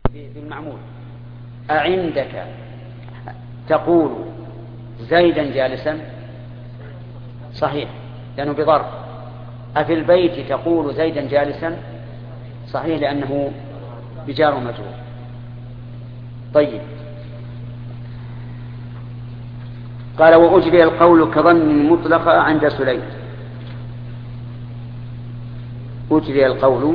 بالمعمول. أعندك تقول زيدا جالسا؟ صحيح لأنه بضرب. أفي البيت تقول زيدا جالسا؟ صحيح لأنه بجار ومجرور. طيب، قال وأجري القول كظن مطلقة عند سليم. أجري القول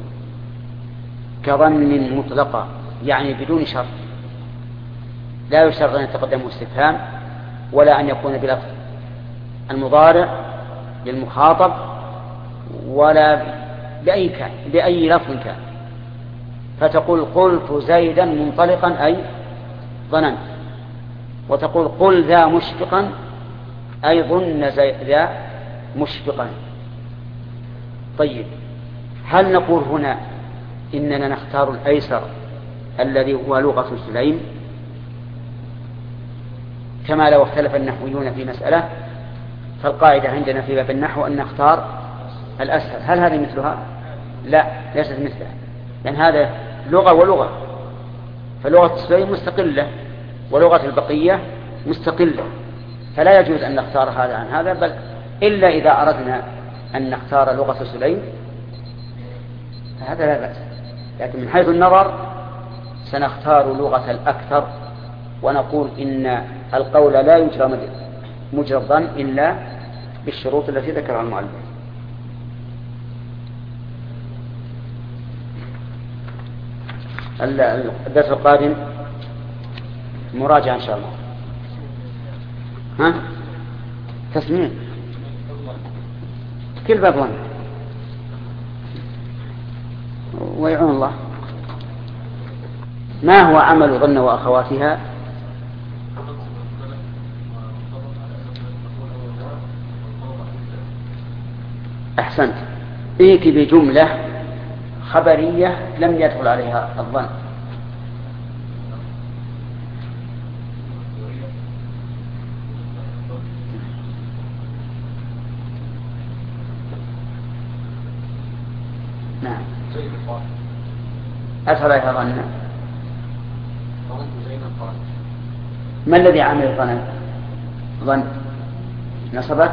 كظن مطلقة يعني بدون شرط، لا يشترط أن يتقدمه استفهام ولا أن يكون بلفظ المضارع للمخاطب ولا بأي لفظ كان. فتقول قلت زيدا منطلقا أي ظننت، وتقول قل ذا مشفقا أي ظن ذا مشفقا. طيب، هل نقول هنا إننا نختار الأيسر الذي هو لغة سليم كما لو اختلف النحويون في مسألة؟ فالقاعدة عندنا في باب النحو أن نختار الأسهل. هل هذه مثلها؟ لا، ليست مثلها، لأن هذا لغة ولغة، فلغة سليم مستقلة ولغة البقية مستقلة، فلا يجوز أن نختار هذا عن هذا، بل إلا إذا أردنا أن نختار لغة سليم فهذا لا بأس. لكن من حيث النظر سنختار لغة الأكثر ونقول إن القول لا يجرى مجرى الظن إلا بالشروط التي ذكرها المؤلف. الدرس القادم مراجعة إن شاء الله. ها؟ تسميع كل باب ظن ويعون الله. ما هو عمل ظن وأخواتها؟ أحسنت، ائت بجملة خبرية لم يدخل عليها الظن. نعم، أدخل عليها ظن. ما الذي عمل ظن؟ نصبت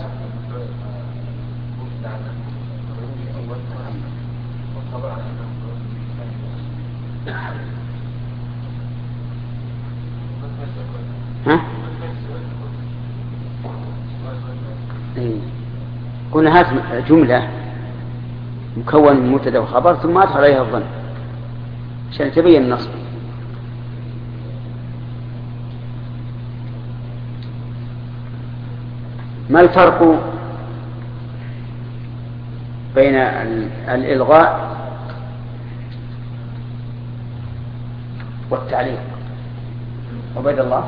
ها؟ قلنا هات جملة مكون من مبتدا وخبر ثم أدخل عليها الظن عشان تبين النصب. ما الفرق بين الإلغاء والتعليق؟ عبيد الله.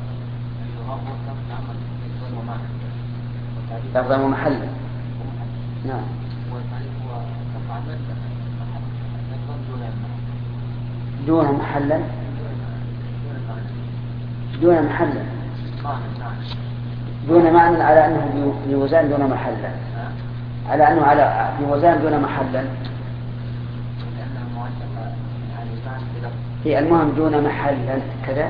لفظا ومحلا. نعم. دون محلا. دون محلا. دون معنى على أنه بوزان دون محلا، على أنه على بوزان دون محلا. هي المهم دون محلا كذا.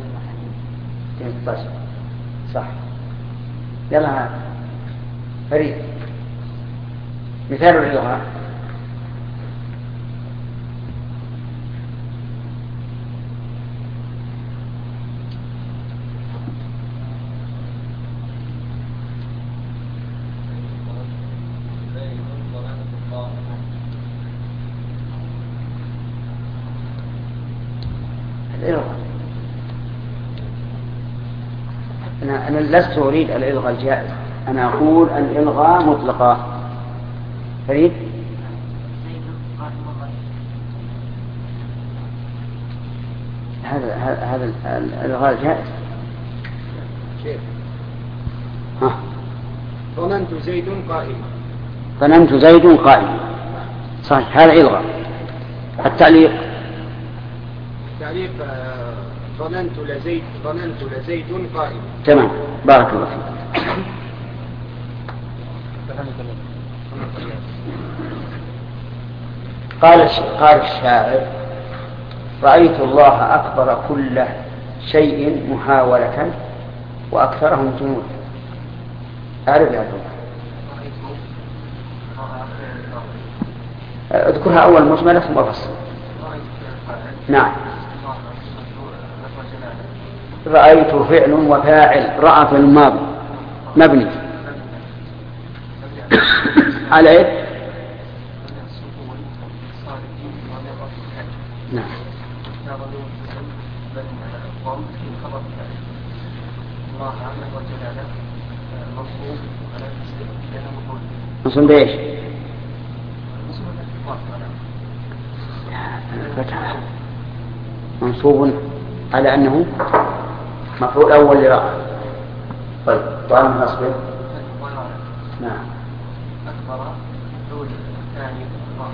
صح. يلا فريد مثال الإلغاء. أنا لست أريد الإلغاء الجائز، أنا أقول الإلغاء مطلقا. فريد هذا الإلغاء الجائز. ظننت زيد قائم. ظننت زيد قائم صحيح، هذا إلغاء. التعليق ظننت لزيد قائم. تمام، بارك الله فيك. قال الشاعر رأيت الله أكبر كل شيء محاولة وأكثرهم جنود. أعرف يا عبد. اذكرها أول مجملة ثم أفصل. نعم. رأيت فعل وفاعل، رأى في الماضي مبني على إيه؟ نعم. منصوب بإيش؟ فتح منصوب على أنه مفعول أول لرأى. طيب طالما نصبه. نعم. أكبر دول الثاني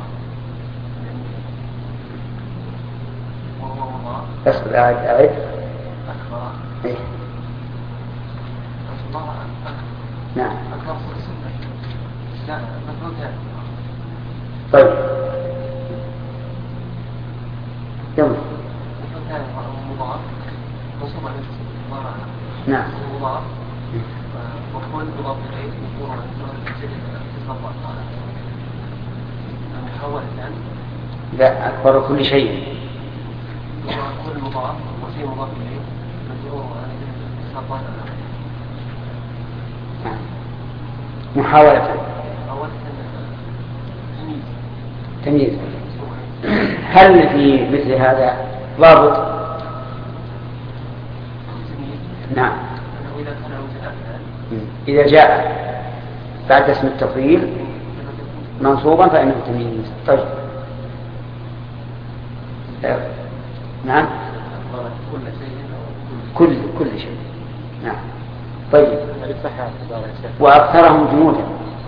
وهو مضاف. أصبر أعد. أكبر. إيه. نعم. أكبر سنة. لا مفعول ثاني. طيب. يلا. مفعول ثاني مضاف. منصوب على المضارع. نعم. مضاف. مفعول مضاف إليه مفعول محاولة. لا أكبر كل شيء. كل مضاف وشيء مضاف إليه مجرور على محاولة. تمييز. هل في مثل هذا ضابط؟ نعم. إذا جاء بعد اسم التفضيل منصوبا فإنه تمييز. طيب. نعم. كل شيء. نعم. طيب. وأكثرهم جنودا.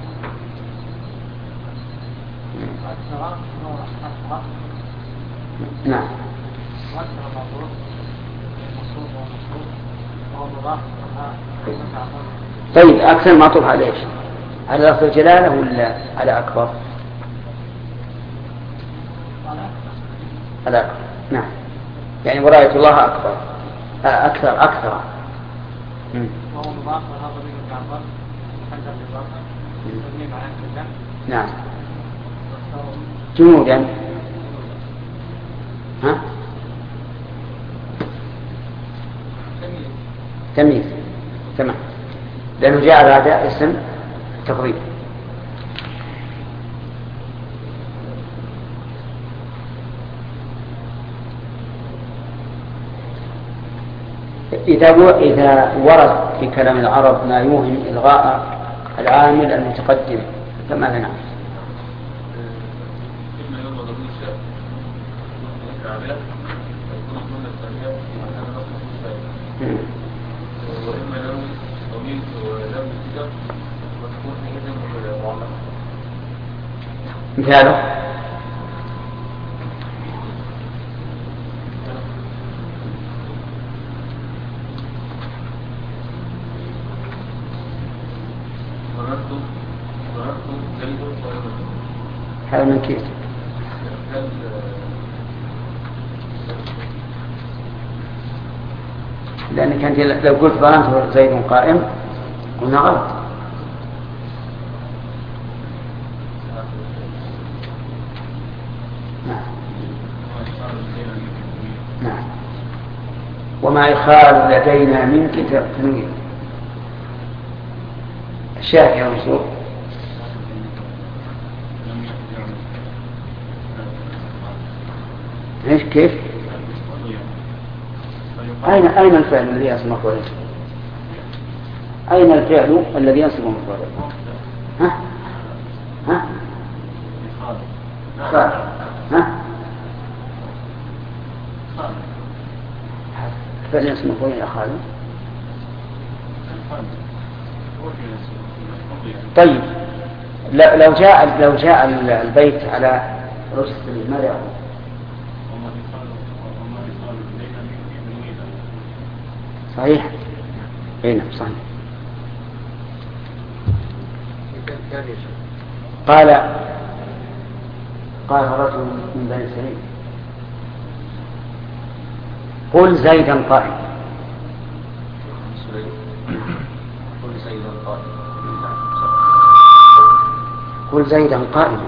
نعم. طيب أكثر معطوف على إيش؟ على لفظ الجلالة ولا على أكبر؟ على أكبر. نعم. يعني ورأيت الله أكبر أكثر. نعم. جنودا. ها؟ تمييز. تمام. لأنه جاء بعد اسم تقريب. إذا ورد في كلام العرب ما يوهم إلغاء العامل المتقدم فماذا نعمل؟ مثاله هذا من كيف؟ لأنك أنت لو قلت ظننت زيد قائم قلنا غلط. نعم. وما يخال لدينا منك تنوير الشاهد يا منصور. ايش كيف؟ أين الفعل الذي ينصب مفعوله؟ أين الفعل الذي ينصب مفعوله؟ ها؟ فعل ينصب مفعوله يا خالد. طيب لو جاء البيت على رؤوس السبيل ماذا يقول؟ صحيح. نعم صحيح. قال رجل من بني سليم قل زيدا قائما. قل زيدا قائما. قل زيدا قائما.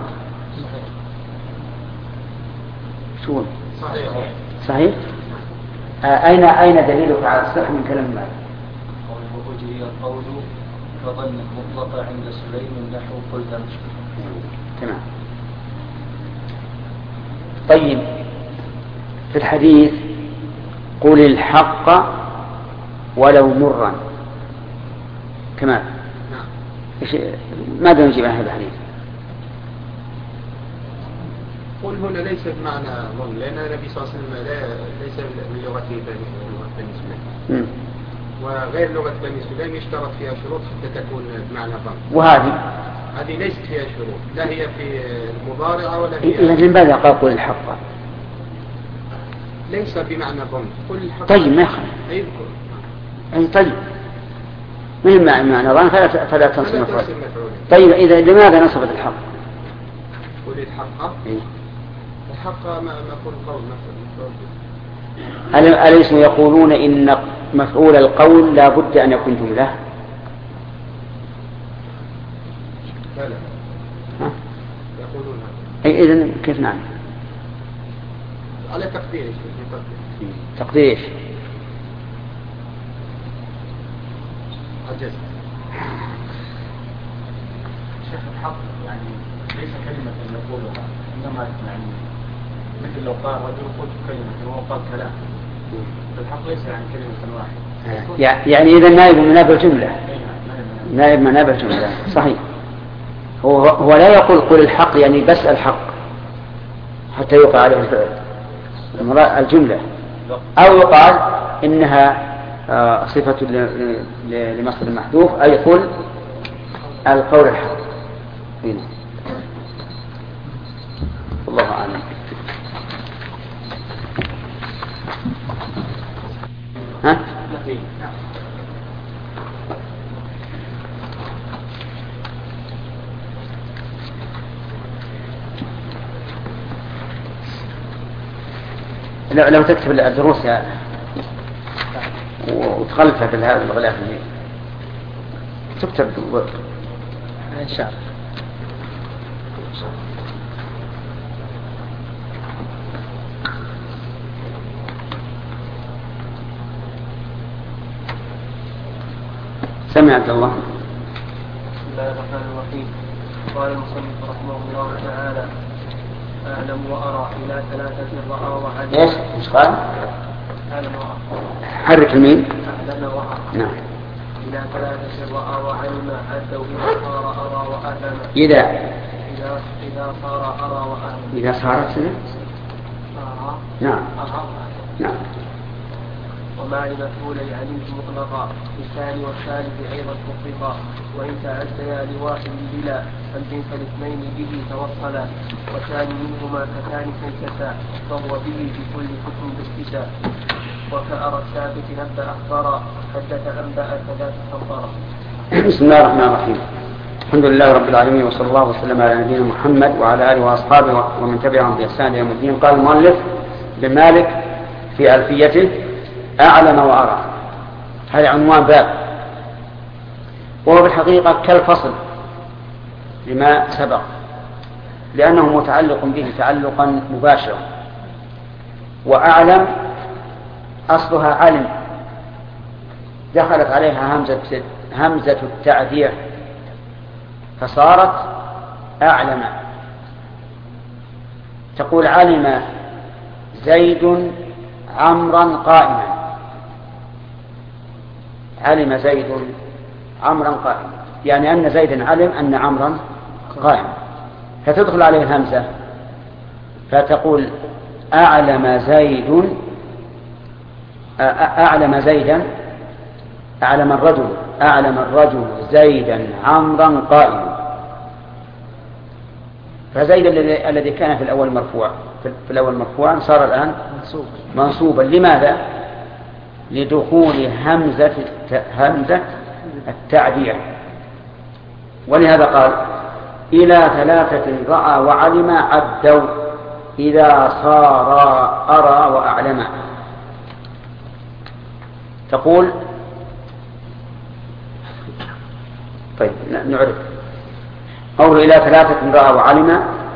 شو صحيح؟ أين دليلك على الصحة من كلام مالك؟ قوله أجري القول فظن مطلقة عند سليم نحو قل أمشي. تمام. طيب في الحديث قل الحق ولو مرا كمان ماذا نجيب عن هذا الحديث؟ قل هنا ليس بمعنى ظن، لأن النبي صلى الله عليه وسلم ليس من لغته بني سليم، وغير لغة بني سليم يشترط فيها شروط حتى تكون بمعنى ظن، هذه ليست فيها شروط، لا هي في المضارعة ولا هي. لماذا قال قل الحق؟ ليس بمعنى ظن. قل الحق. طيب ما يخالف. أي طيب من معنى ظن فلا تنصب مفعول. طيب إذا لماذا نصبت الحق؟ قل الحق. الحق ما يكون قول مفعول. أليسوا يقولون إن مفعول القول لا بد أن يكون جملة؟ لا يقولون هذا. أي إذن كيف نعم؟ على تقدير تقدير عجز. شيخ الحق يعني ليس كلمة نقولها، إنما يعني مثل لو قال رجل قلت كلمة وقال كلام، الحق ليس يعني كلمة واحدة. يعني إذا نائب من نائب الجملة، نائب من نائب الجملة صحيح. هو لا يقول قل الحق يعني بس الحق حتى يقع عليه الفعل الجملة، أو يقال إنها صفة لمصدر محذوف، أي قل القول الحق. الله أعلم. ها؟ لو تكتب الدروس وتغلفها بهذا الغلاف تكتب إن شاء الله. سمع عبد الله. بسم الله الرحمن الرحيم. قال المصنف رحمه الله تعالى: أعلم وأرى إلى ثلاثة رأى وعلم. إيش؟ إيش قال؟ أعلم وأرى. حرك الميم. أعلم وأرى. نعم. إلى ثلاثة رأى وعلم عدوا إذا صار أرى وأعلم. إذا صار أرى وأعلم. إذا صارت سنة. أرى. نعم. أرى. نعم. وما لمفعولي علمت مطلقا في الثاني والثالث أيضا تطلقا، وإن تعديا لواحد بلا أن فالاثنين به توصلا، وثاني منهما كثاني كيكتا فهو به بكل حكم باكتساء. وكأرى الثابت نبأ أخبارا حدث أنبأ كذا خبرا. بسم الله الرحمن الرحيم. الحمد لله رب العالمين، وصلى الله وسلم على نبينا محمد وعلى آله وأصحابه ومن تبعهم بإحسان إلى يوم الدين. قال المؤلف بن مالك في ألفيته: أعلم وأرى. هذا عنوان باب، وهو بالحقيقة كالفصل لما سبق، لأنه متعلق به تعلقا مباشرا. وأعلم أصلها علم، دخلت عليها همزة التعدية فصارت أعلم. تقول: علم زيد عمرا قائما. علم زيد عمرا قائما، يعني أن زيدا علم أن عمرا قائم، فتدخل عليه الهمزة فتقول: أعلم زيد، أعلم زيدا، أعلم الرجل زيدا عمرا قائما. فزيد الذي كان في الأول مرفوعا صار الآن منصوبا. لماذا؟ لدخول همزة التعدية. ولهذا قال: إلى ثلاثة رأى وعلم عدوا إذا صار أرى وأعلم. تقول طيب نعرف قول إلى 3 رأى وعلم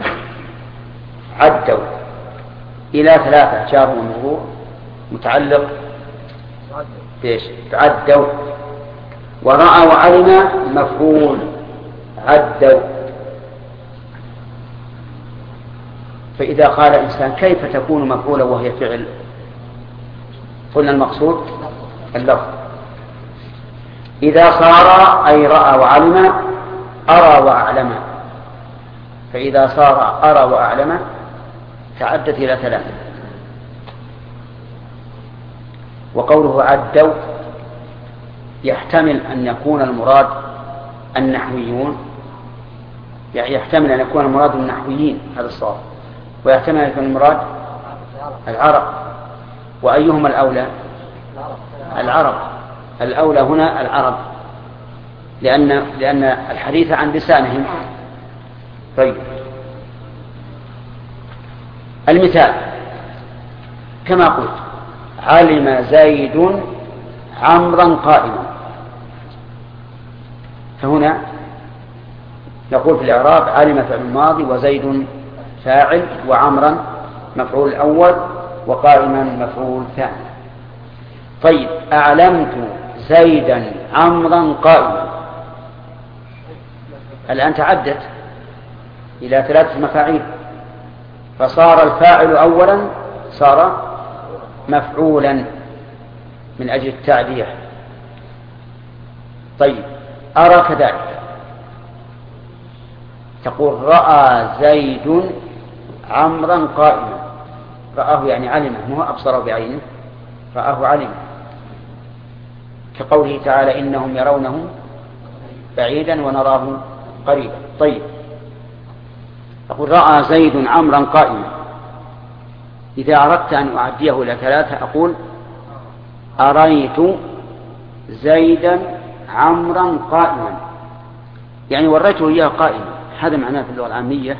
عدوا. إلى 3 جار ومجرور متعلق بإيش؟ عدوا. ورأى وعلم مفعول عدوا. فإذا قال الإنسان كيف تكون مفعولا وهي فعل؟ قلنا المقصود اللفظ. إذا صار أي رأى وعلم أرى وأعلم. فإذا صار أرى وأعلم تعدت إلى 3. وقوله عدوا يحتمل أن يكون المراد النحويون، يعني يحتمل أن يكون المراد النحويين، هذا الصواب، ويحتمل أن يكون المراد العرب. وأيهما الأولى؟ العرب. الأولى هنا العرب، لأن الحديث عن لسانهم. طيب المثال كما قلت علم زيد عمرا قائما. فهنا نقول في الإعراب علم فعل الماضي وزيد فاعل وعمرا مفعول الأول وقائما مفعول ثاني. طيب أعلمت زيدا عمرا قائما. الآن تعدت إلى 3 مفاعيل، فصار الفاعل أولا صار مفعولا من أجل التعدية. طيب أرى كذلك، تقول رأى زيد عمرا قائما. رآه يعني علمه، مو أبصره بعينه، رآه علمه، كقوله تعالى إنهم يرونه بعيدا ونراه قريبا. طيب أقول رأى زيد عمرا قائما. إذا أردت أن أعديه إلى 3 أقول أريت زيدا عمرا قائما، يعني وريته إياه قائما، هذا معناه في اللغة العامية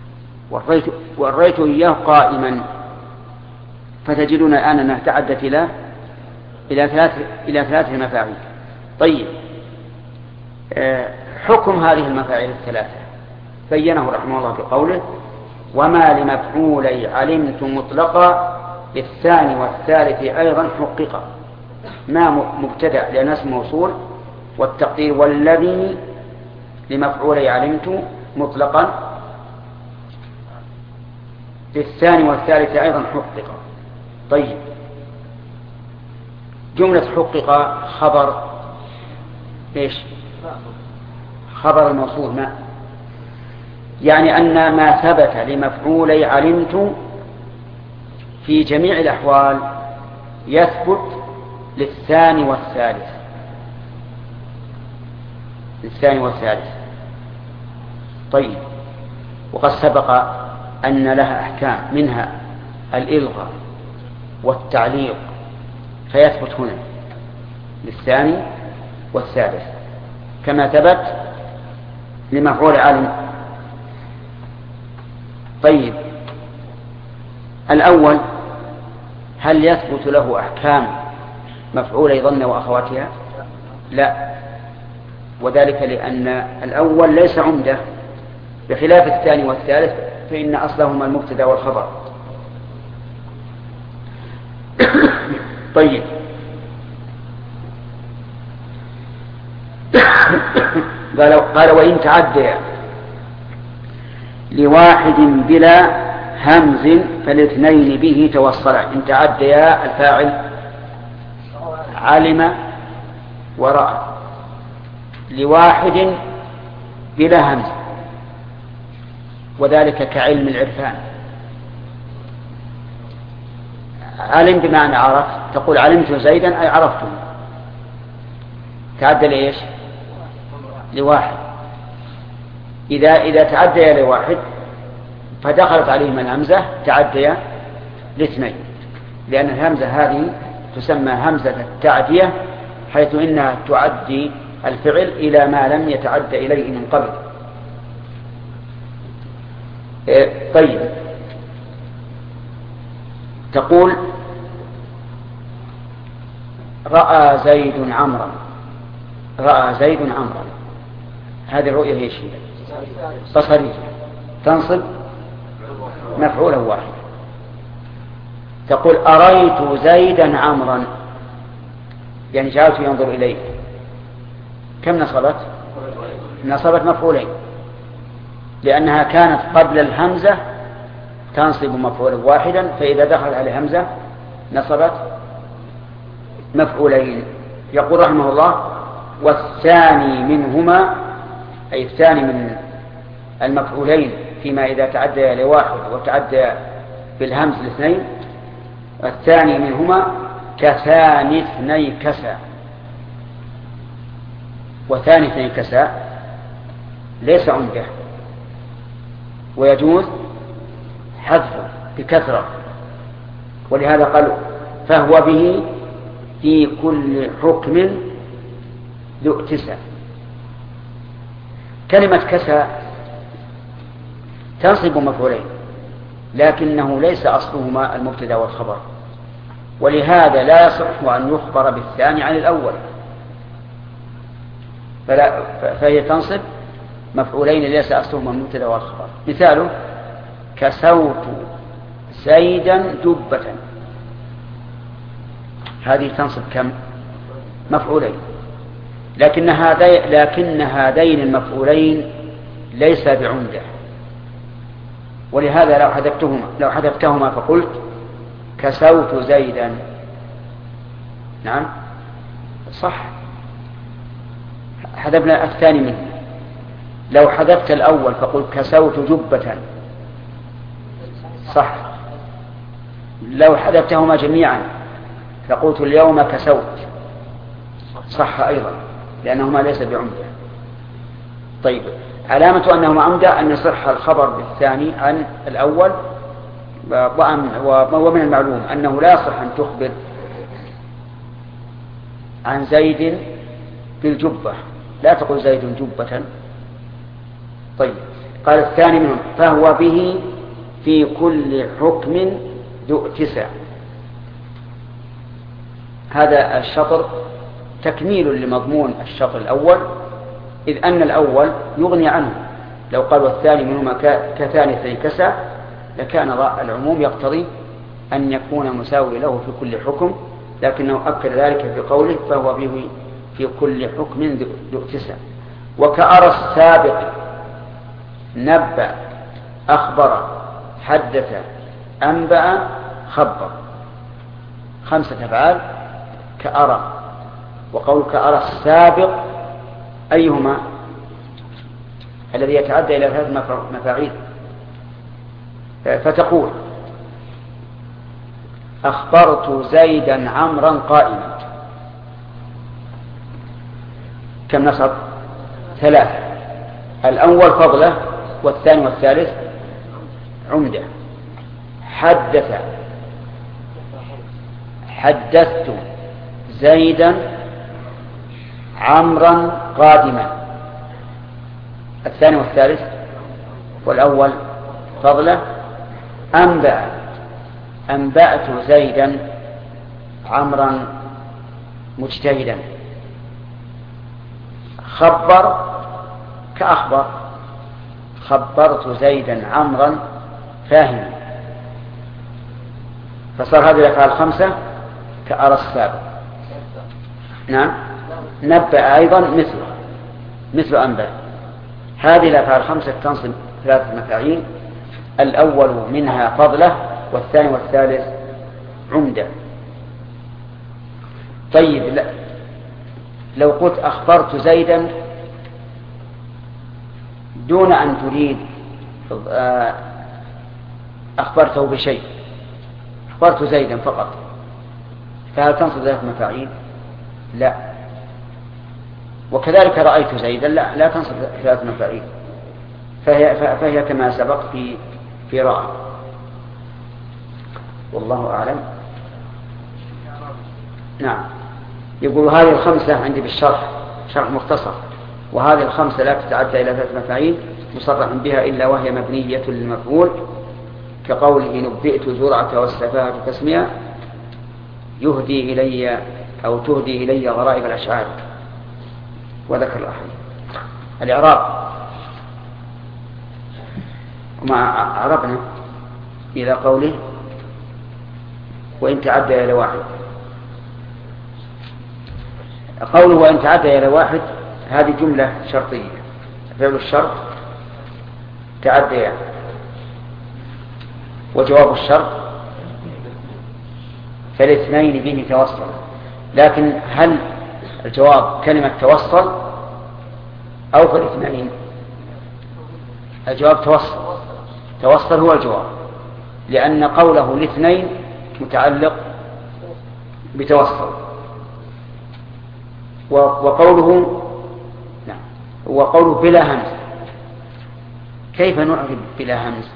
وريته إياه قائما. فتجدون الآن أنها تعدت إلى 3 مفاعيل. طيب حكم هذه المفاعيل 3 بينه رحمه الله في قوله وما لمفعولي علمت مطلقا الثاني والثالث أيضا حققا. ما مبتدأ لأنه اسم موصول، والتقدير والذي لمفعولي علمت مطلقا الثاني والثالث أيضا حققا. طيب جملة حقق خبر إيش؟ خبر الموصول ما، يعني أن ما ثبت لمفعولي علمت في جميع الأحوال يثبت للثاني والثالث. طيب وقد سبق أن لها أحكام، منها الإلغاء والتعليق، فيثبت هنا للثاني والثالث كما ثبت لمفعول علم. طيب الأول هل يثبت له أحكام مفعولي ظن وأخواتها؟ لا، وذلك لأن الأول ليس عمدة بخلاف الثاني والثالث، فإن أصلهما المبتدأ والخبر. طيب قال وإن تعدى لواحد بلا همز فالاثنين به توصلا. إن تعديا الفاعل علم ورأى لواحد بلا همز، وذلك كعلم العرفان. علم بمعنى عرف، تقول علمت زيدا أي عرفته. تعدى لإيش؟ لواحد. إذا تعدي لواحد فدخلت عليهما الهمزة تعدي لاثنين، لأن الهمزة هذه تسمى همزة التعدية، حيث إنها تعدي الفعل إلى ما لم يتعد إليه من قبل. طيب تقول رأى زيد عمرا، رأى زيد عمرا، هذه الرؤية هي شيء بصرية تنصب مفعولا واحدا. تقول أريت زيدا عمرا، يعني جعلت ينظر إليه، كم نصبت؟ نصبت مفعولين، لأنها كانت قبل الهمزة تنصب مفعولا واحدا، فإذا دخل على همزة نصبت مفعولين. يقول رحمه الله: والثاني منهما، أي الثاني من المفعولين فيما إذا تعدى لواحد وتعدى بالهمز الاثنين، الثاني منهما كثاني اثني كسى. وثاني اثني كسى ليس عمده، ويجوز حذفه بكثرة، ولهذا قالوا فهو به في كل حكم ذو اتساع. كلمة كسى تنصب مفعولين، لكنه ليس أصلهما المبتدأ والخبر، ولهذا لا يصح أن يخبر بالثاني عن الأول، فهي تنصب مفعولين ليس أصلهما المبتدأ والخبر. مثاله: كسوت زيدا جبة، هذه تنصب كم؟ مفعولين، لكن هذين المفعولين ليس بعمدة، ولهذا لو حذفتهما فقلت كسوت زيدا، نعم صح، حذفنا الثاني منه. لو حذفت الأول فقلت كسوت جبة صح. لو حذفتهما جميعا فقلت اليوم كسوت صح أيضا، لأنهما ليس بعمدة. طيب، علامة أنهما عمدة أن يصح الخبر بالثاني عن الأول، ومن المعلوم أنه لا يصح أن تخبر عن زيد بالجبة، لا تقول زيد جبة. طيب، قال الثاني منهم فهو به في كل حكم ذو اتساع. هذا الشطر تكميل لمضمون الشطر الأول، إذ أن الأول يغني عنه. لو قال والثاني منهما كثاني اثني كسى لكان العموم يقتضي أن يكون مساوي له في كل حكم، لكنه أكد ذلك في قوله فهو به في كل حكم ذو اتساع. وكأرى السابق نبأ أخبر حدث أنبأ خبر، 5 أفعال كأرى. وقول كأرى السابق أيهما؟ الذي يتعدى إلى 3 مفاعيل. فتقول أخبرت زيدا عمرا قائما، كم نصب؟ 3. الأول فضله، والثاني والثالث عمدة. حدثت زيدا عمرا قادما، الثاني والثالث، والأول فضله. أنبأت زيدا عمرا مجتهدا. خبر كأخبر، خبرت زيدا عمرا فاهما. فصار هذه الأفعال 5 كأرى السابق. نعم، نبأ أيضا مثل أنبأ. هذه الأفعال 5 تنصب 3 مفاعيل، الأول منها فضله، والثاني والثالث عمدة. طيب، لو قلت أخبرت زيدا دون أن تريد أخبرته بشيء، أخبرت زيدا فقط، فهل تنصب 3 مفاعيل؟ لا. وكذلك رأيت زيدا لا تنصب 3 مفاعيل، فهي كما سبق في رأى. والله أعلم. نعم، يقول هذه 5 عندي بالشرح، شرح مختصر، وهذه 5 لا تتعدى إلى 3 مفاعيل مصرح بها إلا وهي مبنية للمفعول، كقوله نبئت زرعة والسفاهة تسمية، يهدي إلي أو تهدي إلي غرائب الأشعار وذكر الأحاديث. الإعراب وما عربنا إلى قوله وإن تعدى إلى واحد. قوله وإن تعدى إلى واحد هذه جملة شرطية، فعل الشرط تعدى، وجواب الشرط فالاثنين به توصل. لكن هل الجواب كلمة توصل أو فالاثنين؟ الجواب توصل هو الجواب، لأن قوله الاثنين متعلق بتوصل. وقوله بلا همز، كيف نعرف بلا همز؟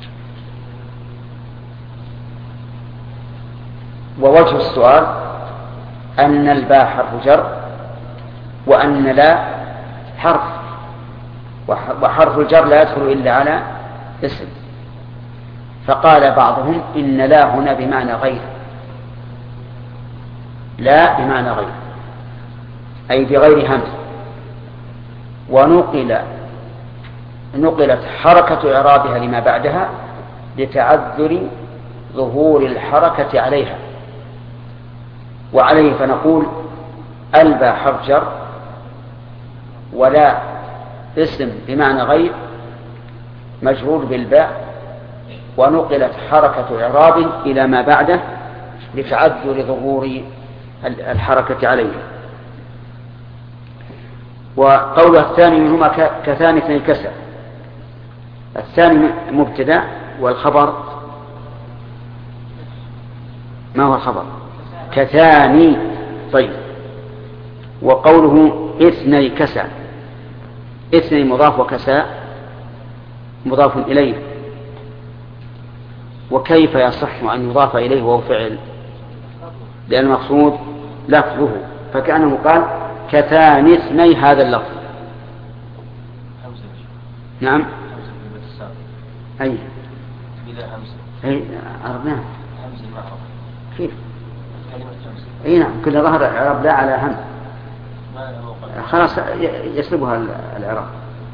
ووجه السؤال أن الباء حرف جر وأن لا حرف، وحرف الجر لا يدخل إلا على اسم. فقال بعضهم إن لا هنا بمعنى غير، لا بمعنى غير أي بغير همز. ونقلت حركة إعرابها لما بعدها لتعذر ظهور الحركة عليها، وعليه فنقول الباء حرف جر ولا اسم بمعنى غير مجرور بالباء، ونقلت حركة إعراب إلى ما بعده لتعذر ظهور الحركة عليه. وقول الثاني منهما كثاني اثني كسر. الثاني مبتدأ والخبر ما هو الخبر؟ كثاني. طيب، وقوله اثني كسى، اثني مضاف وكساء مضاف إليه، وكيف يصح أن يضاف إليه وهو فعل؟ لأن المقصود لفظه، فكأنه قال كثاني اثني هذا اللفظ. نعم أي أي عرفناه كيف؟ أي نعم، كل ظهر الإعراب لا على هم خلاص يسلبها الإعراب.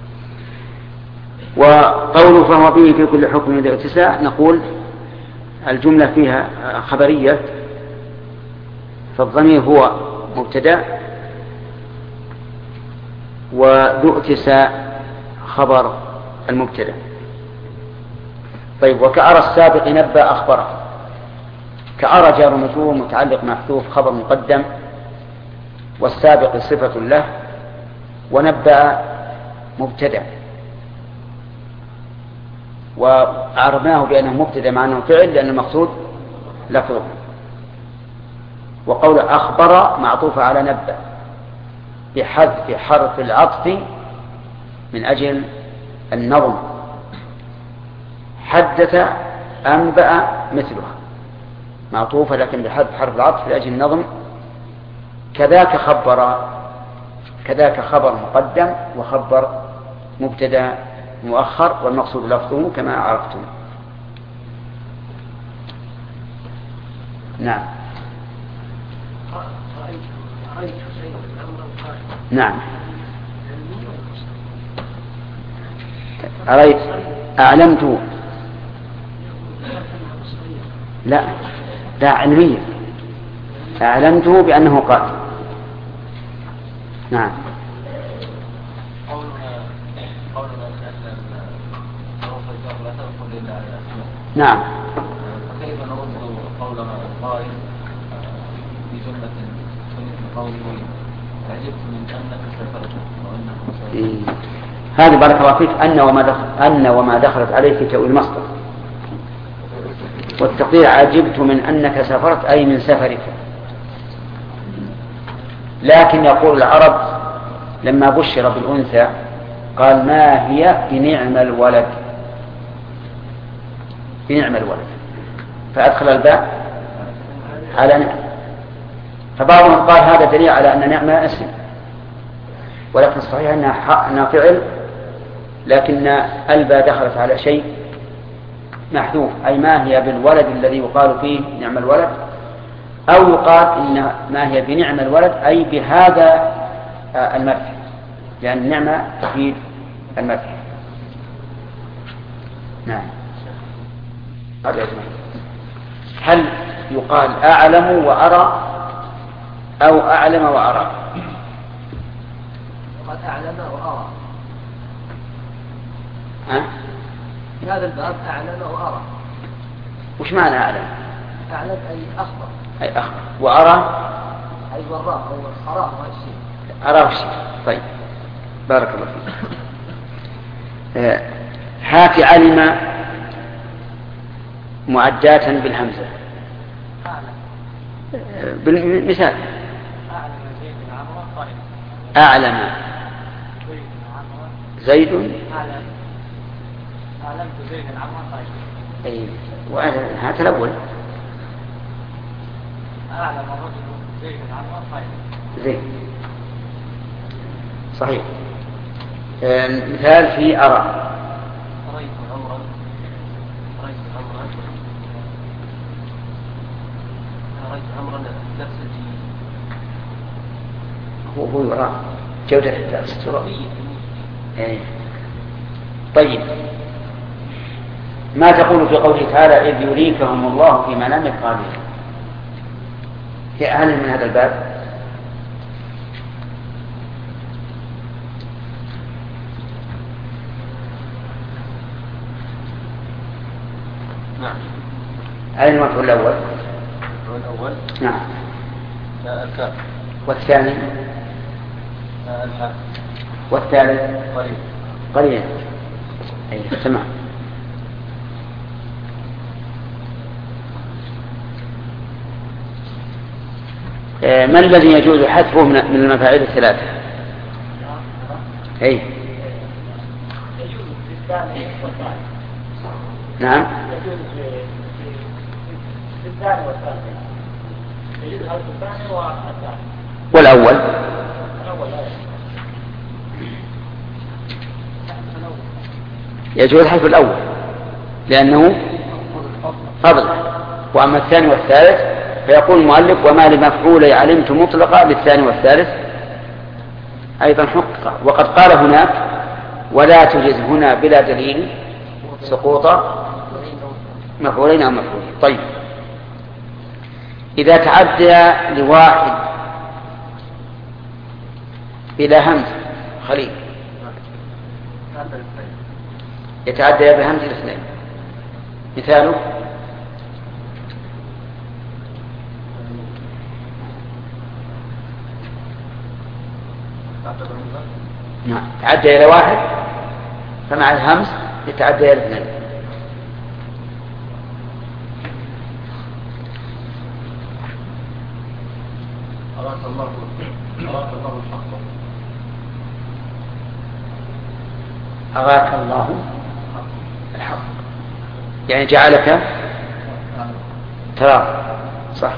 وقوله فهو به في كل حكم إذا اتساع، نقول الجملة فيها خبرية، فالضمير هو مبتدأ وذو اتساع خبر المبتدأ. طيب، وكأرى السابق نبأ أخبره. كأرى جار مجرور متعلق محذوف خبر مقدم، والسابق صفة له، ونبأ مبتدأ، وعرفناه بأنه مبتدأ مع أنه فعل لأن المقصود لفظه. وقول أخبر معطوف على نبأ بحذف حرف العطف من أجل النظم. حدث أنبأ مثلها معطوفة لكن بحذف حرف العطف لأجل النظم. كذاك خبر مقدم وخبر مبتدأ مؤخر، والمقصود لفظه كما عرفتم. نعم نعم أريت أعلمت لا علمية، أعلمته بأنه قال. نعم نعم. فكيف نرد قول القائل في جملة مثل قوله عجبت من أنك سافرت وأنك هذه بارك الله فيك أن وما دخلت عليه في تأويل المصدر، والتقدير عجبت من أنك سافرت أي من سفرك. لكن يقول العرب لما بشر بالأنثى قال ما هي بنعم الولد، بنعم الولد، فأدخل الباء على نعم. فبعضهم قال هذا دليل على أن نعمة اسم، ولكن صحيح أنها فعل، لكن الباء دخلت على شيء محذوف، أي ما هي بالولد الذي يقال فيه نعم الولد، أو يقال إن ما هي بنعم الولد أي بهذا المدح، لأن النعمة تفيد المدح. نعم. هل يقال أعلم وأرى أو أعلم وأرى؟ قد أعلم وأرى. في هذا الباب أعلم وأرى. وش معنى أعلم؟ أعلم أي أخبر. أي أخبر. وأرى أي وراه أو أراه الشيء. أراه الشيء. طيب بارك الله فيك. هات علم معداة بالهمزة. بالمثال أعلم زيد أعلمت زيد عمرا قائما. أي هذا الأول. أعلم الرجل زيد عمرا قائما. زين صحيح. مثال في أرى. رأيت عمرا درس الجيد. هو يرى جودة الدرس. طيب ما تقول في قوله تعالى إذ يريكهم الله في منامك قليلا؟ هل من هذا الباب؟ نعم. هل المفعول الأول؟ الأول نعم. الكاف. والثاني الحاء. والثالث قليلا. أي تمام. ما الذي يجوز حذفه من المفاعيل الثلاثة؟ أي يجوز في الثاني والثالث. نعم. يجوز في الثاني والثالث. يجوز حذف الثاني والثالث. والأول يجوز حذف الأول لأنه فضل، وأما الثاني والثالث فيقول المؤلف وما لمفعول علمت مطلقا للثاني والثالث أيضا حقق. وقد قال هناك ولا تجز هنا بلا دليل سقوط مفعولين أو مفعولين. طيب إذا تعدى لواحد بلا همز خليل يتعدى بهمز الاثنين. مثاله نعم تعدى إلى واحد فمع الهمز يتعدى إلى اثنين. أراك الله الحق. أراك الله الحق يعني جعلك ترى صح.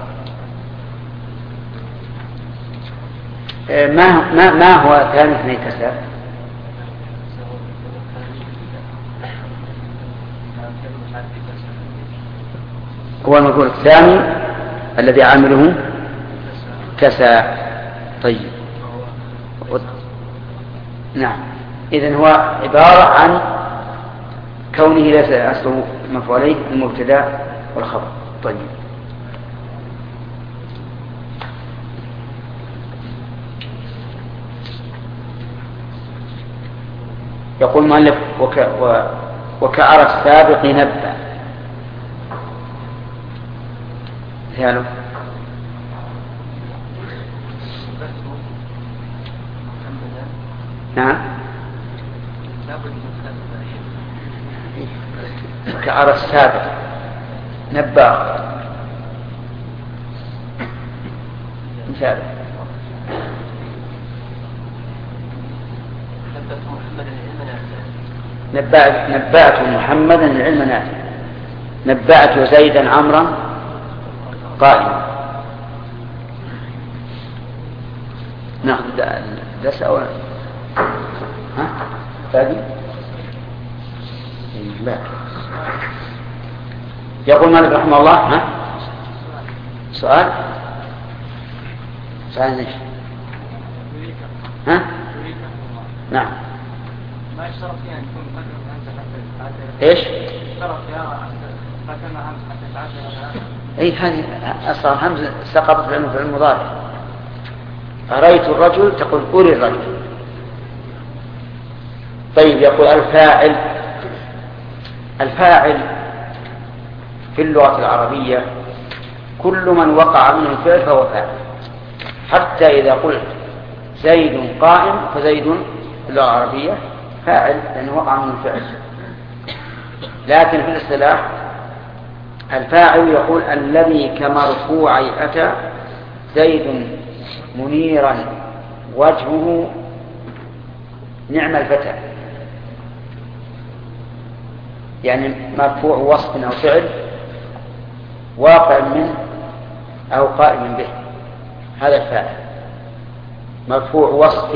ما هو ثاني اثنين كسر؟ هو المفعول الثاني الذي عامله كسى. طيب نعم. إذن هو عبارة عن كونه ليس أصله مفعولين المبتدا والخبر. طيب يقول المؤلف وكأرى السابق نبأ. مثاله نعم كأرى السابق نبأ. مثاله نبأت محمدا العلم نافع. نبأت زيدا عمرا قائما. ناخذ درس أو ها باقي؟ لا. يقول مالك رحمه الله سؤال سألني ها؟ نعم. ما اشترط فيها أن يكون قدر الهمزة حتى إيش؟ اشترط فيها قدر الهمزة حتى تعدل. أي هذه أصلا همزة سقطت لأنه في المضارع. أريت الرجل تقول أري الرجل. طيب يقول الفاعل في اللغة العربية كل من وقع منه الفعل فهو فاعل، حتى إذا قلت زيد قائم فزيد في اللغة العربية فاعل لأنه وقع منه الفعل. لكن في الاصطلاح الفاعل يقول الذي كمرفوع أتى زيد منيرا وجهه نعم الفتى، يعني مرفوع وصف أو فعل واقع منه أو قائم به، هذا الفاعل. مرفوع وصف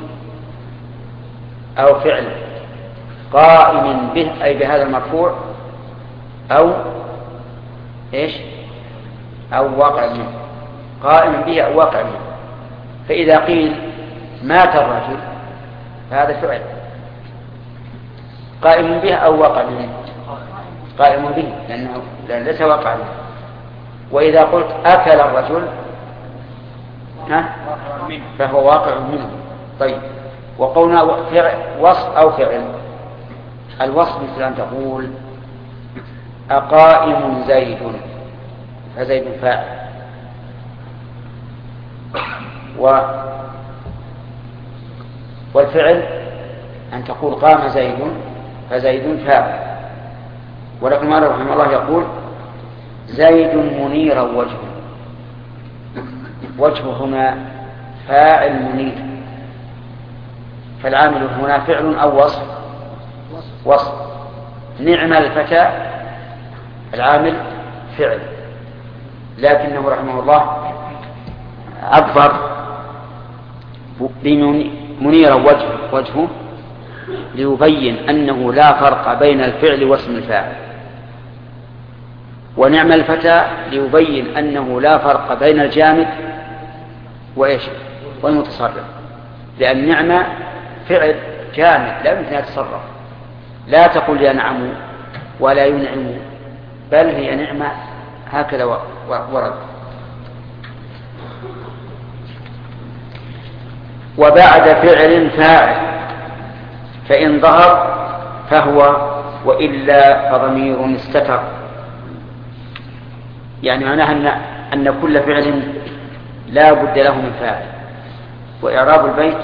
أو فعل قائم به أي بهذا المرفوع أو إيش أو واقع منه، قائم به أو واقع منه. فإذا قيل مات الرجل فهذا فعل قائم به أو واقع منه، قائم به لأنه ليس واقع منه. وإذا قلت أكل الرجل فهو واقع منه. طيب وقولنا وصف أو فعل، الوصف مثل أن تقول أقائم زيد فزيد فاعل، والفعل أن تقول قام زيد فزيد فاعل. ولكن مالك رحمه الله يقول زيد منيرا وجهه هنا فاعل منير، فالعامل هنا فعل أو وصف. نعم الفتى العامل فعل، لكنه رحمه الله عبر بمنيرا وجهه ليبين أنه لا فرق بين الفعل واسم الفاعل، ونعم الفتى ليبين أنه لا فرق بين الجامد وإيش والمتصرف، لأن نعمة فعل جامد لا يمكن أن يتصرف، لا تقل ينعم ولا ينعم، بل هي نعمة هكذا ورد. وبعد فعل فاعل فإن ظهر فهو وإلا فضمير استتر، يعني معناها أن كل فعل لا بد له من فاعل. وإعراب البيت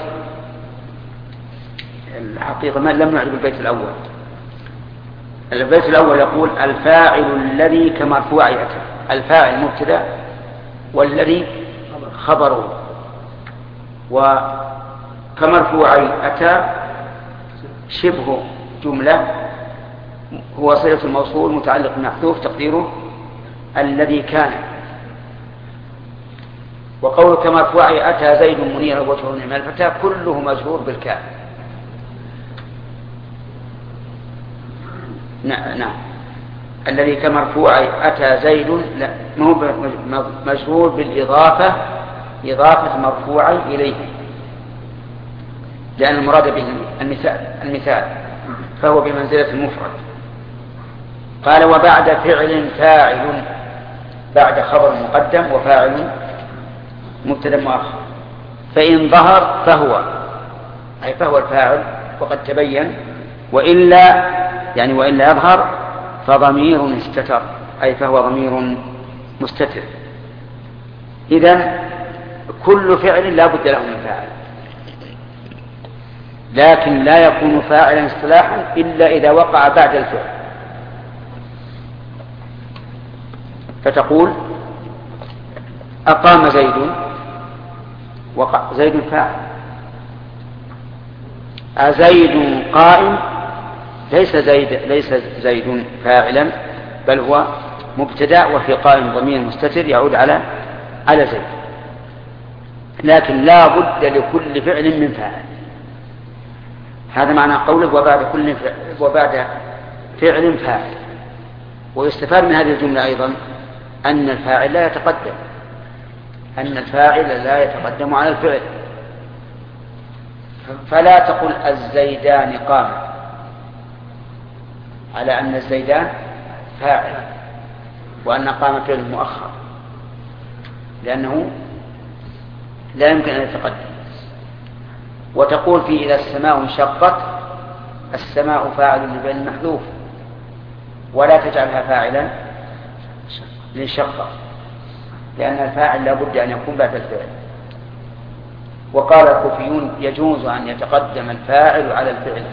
الحقيقة ما لم نعرف البيت الأول. البيت الأول يقول الفاعل الذي كمرفوع أتى، الفاعل مبتدأ والذي خبره، وكمرفوع أتى شبه جملة هو صلة الموصول متعلق محذوف تقديره الذي كان. وقول كمرفوع أتى زيد منيرا وجهه نعم الفتى كله مجرور بالكاف. نعم الذي كمرفوع أتى زيد لا ما هو مجرور بالإضافة، إضافة مرفوع إليه، لأن المراد به المثال فهو بمنزلة المفرد. قال وبعد فعل فاعل، بعد خبر مقدم وفاعل مبتدأ مؤخر، فإن ظهر فهو أي فهو الفاعل وقد تبين، وإلا يعني وإلا يظهر فضمير استتر أي فهو ضمير مستتر. إذن كل فعل لا بد له من فاعل، لكن لا يكون فاعلا اصطلاحا إلا إذا وقع بعد الفعل. فتقول أقام زيد، وقع زيد فاعل. أزيد قائم، ليس زيد فاعلا بل هو مبتدأ وفي قائم ضمير مستتر يعود على زيد، لكن لا بد لكل فعل من فاعل. هذا معنى قوله وبعد فعل فاعل. ويستفاد من هذه الجملة أيضا أن الفاعل لا يتقدم، أن الفاعل لا يتقدم على الفعل، فلا تقل الزيدان قام على أن الزيدان فاعل وأن قام فعل مؤخر، لأنه لا يمكن أن يتقدم. وتقول في إذا السماء انشقت السماء فاعل لفعل محذوف، ولا تجعلها فاعلا للشقة، لأن الفاعل لا بد أن يكون بعد الفعل. وقال الكوفيون يجوز أن يتقدم الفاعل على الفعل،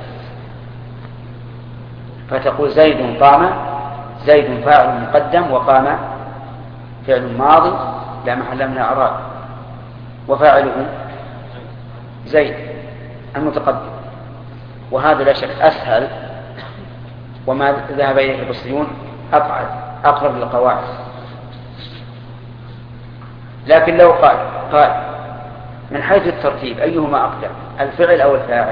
فتقول زيد قام، زيد فاعل مقدم وقام فعل ماضي لا محل من الإعراب، وفاعله زيد المتقدم. وهذا لا شك أسهل، وما ذهب إليه البصريون أبعد أقرب للقواعد. لكن لو قال من حيث الترتيب أيهما أقدم، الفعل أو الفاعل؟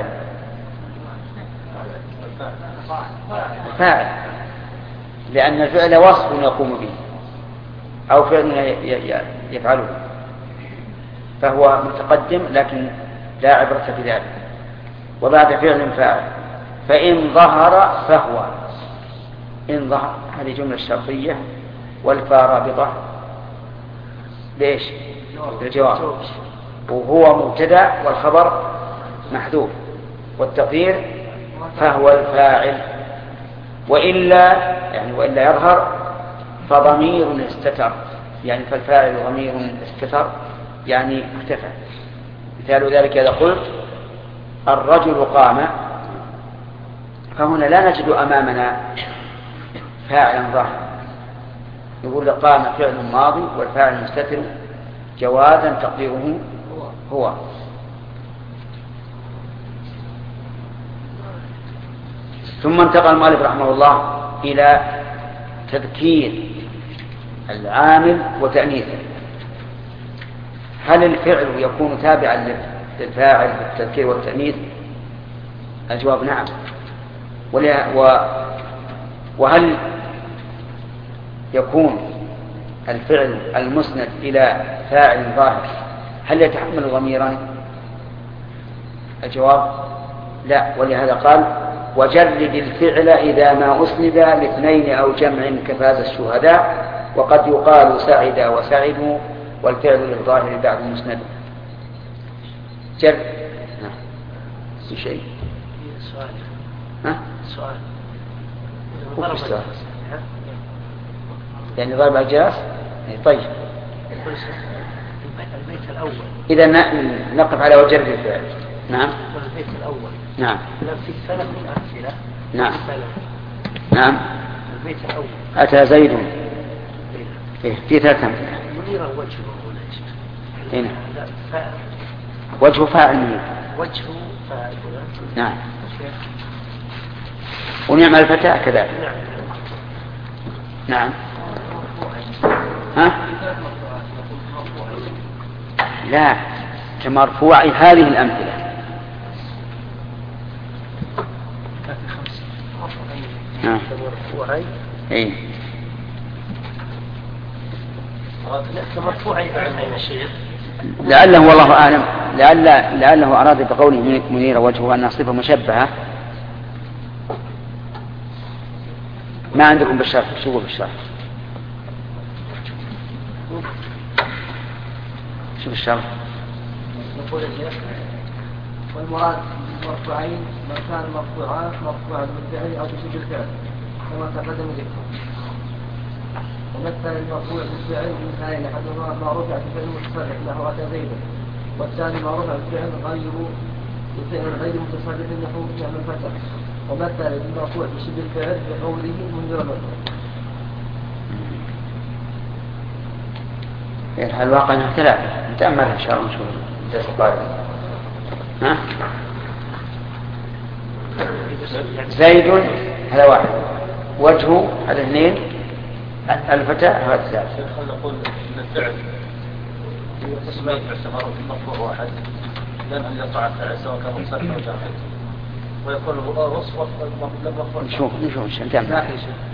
الفاعل، لأن الفعل وصف يقوم به أو فعل يفعله، فهو متقدم لكن لا عبرة بذلك. وبعد فعل فاعل، فإن ظهر فهو، إن ظهر هذه جملة شرطية، والفاء رابطة ليش؟ الجواب، وهو مبتدأ والخبر محذوف، والتقدير فهو الفاعل. وإلا يظهر فضمير استتر، يعني فالفاعل ضمير استتر يعني اختفى. مثال ذلك إذا قلت الرجل قام، فهنا لا نجد أمامنا فاعلا ظاهرا، يقول قام فعل ماضي والفاعل مستتر جوازا تقديره هو. ثم انتقل المؤلف رحمه الله إلى تذكير العامل وتأنيثه. هل الفعل يكون تابعا للفاعل في التذكير والتأنيث؟ الجواب نعم. وهل يكون الفعل المسند إلى فاعل ظاهر هل يتحمل ضميرا؟ الجواب لا. ولهذا قال وجرد الفعل إذا ما أسند لاثنين أو جمع كفاز الشهداء، وقد يقال سعد وسعدوا والفعل للظاهر بعد مسند. جرد في شيء سؤال ها؟ سؤال يعني ضرب الجراس. طيب البيت الأول إذا نقف على وجرد الفعل. نعم. والبيت الأول نعم. في ثلاث أمثلة. نعم. نعم. البيت الأول أتى زيد في ثلاث أمثلة. منيرا وجهه هنا وجه فاعل منير. وجه فاعل. نعم. ونعم الفتاة كذلك. نعم. ها؟ لا كمرفوع هذه الأمثلة. نعم. إيه. لعله والله أعلم لعله أراد بقوله منير وجهه أنها صفة مشبهة. ما عندكم بالشرح؟ شو بالشرح؟ شوف الشرح. والمراد مرفوعين ما كان مرفوعان مرفوعا بالفعل أو بشبه الفعل كما تقدم ذكره. ومثل المرفوع بالفعل من هذين أحدهما ما رفع بفعل متصرف نحو أتى زيد، والثاني ما رفع بفعل غير متصرف نحو نعم الفتى. ومثل المرفوع بشبه الفعل بقوله منذر الوجه. الواقع أنها ثلاثة، نتأملها إن شاء الله نشوف الدرس القادم. ها؟ زيد هذا واحد، وجهه هذا اثنين، الفتاة هذا ثلاثة. خلينا نقول ان الفعل اسمه يعتبر مرفوع واحد لان يقع الفعل سواء كان مصرف او جامد، ويكون وصف المرفوع. نشوف نتأمل.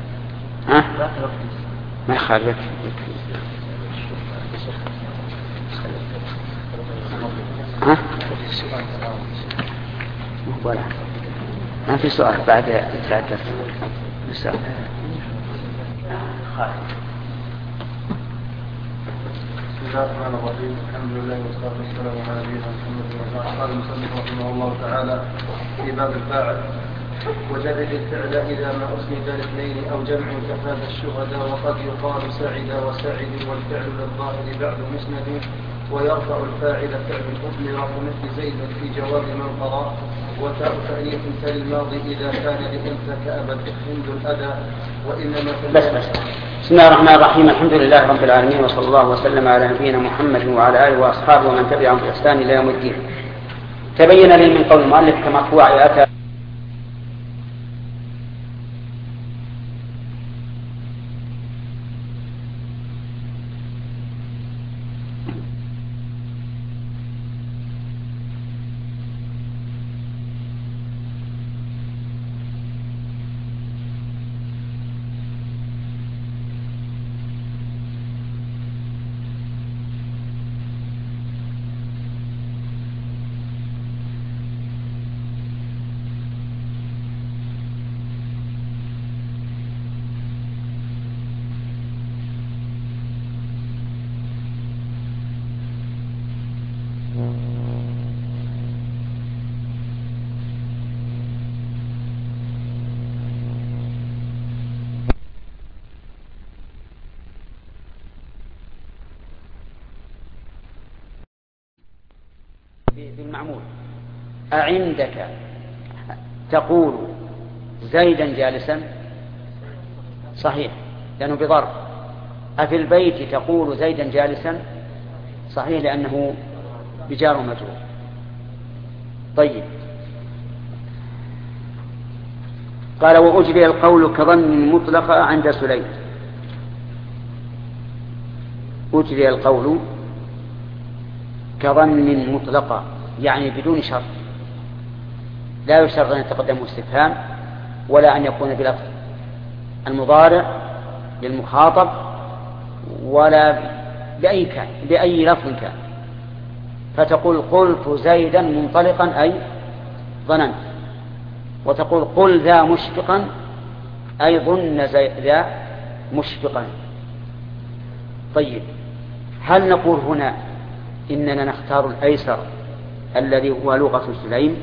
ها؟ ما يخالف. ها؟ ولا ما في سؤال بعد الدرس. السؤال بسم الله الرحمن الرحيم. الحمد لله والصلاة والسلام على نبينا محمد وعلى آله. قال المصنف رحمه الله تعالى في باب الفاعل: وجرد الفعل إذا ما أسند لاثنين أو جمع كفاز الشهداء، وقد يقال سعد وسعد، والفعل للظاهر بعد مسند، ويرفع الفاعل فعل أضمر كمثل زيد في جواب من قرأ، وتاء تأنيث تالي الماضي إذا كان لأنثى كأبد هند الأذى، وإنما بس. بسم الله الرحمن الرحيم. الحمد لله رب العالمين، وصلى الله وسلم على نبينا محمد وعلى آله وأصحابه ومن تبعهم بإحسان إلى يوم الدين. تبين لي من قول المؤلف كمرفوع أتى بالمعمول. أعندك تقول زيدا جالسا؟ صحيح لأنه بضرب. أفي البيت تقول زيدا جالسا؟ صحيح لأنه بجار ومجرور. طيب، قال وأجري القول كظن مطلقة عند سليم. أجري القول كظن مطلقة يعني بدون شرط، لا يشترط أن يتقدم استفهام ولا أن يكون بلفظ المضارع للمخاطب ولا بأي لفظ كان. فتقول قلت زيدا منطلقا أي ظننت، وتقول قل ذا مشفقا أي ظن ذا مشفقا. طيب، هل نقول هنا إننا نختار الأيسر الذي هو لغة سليم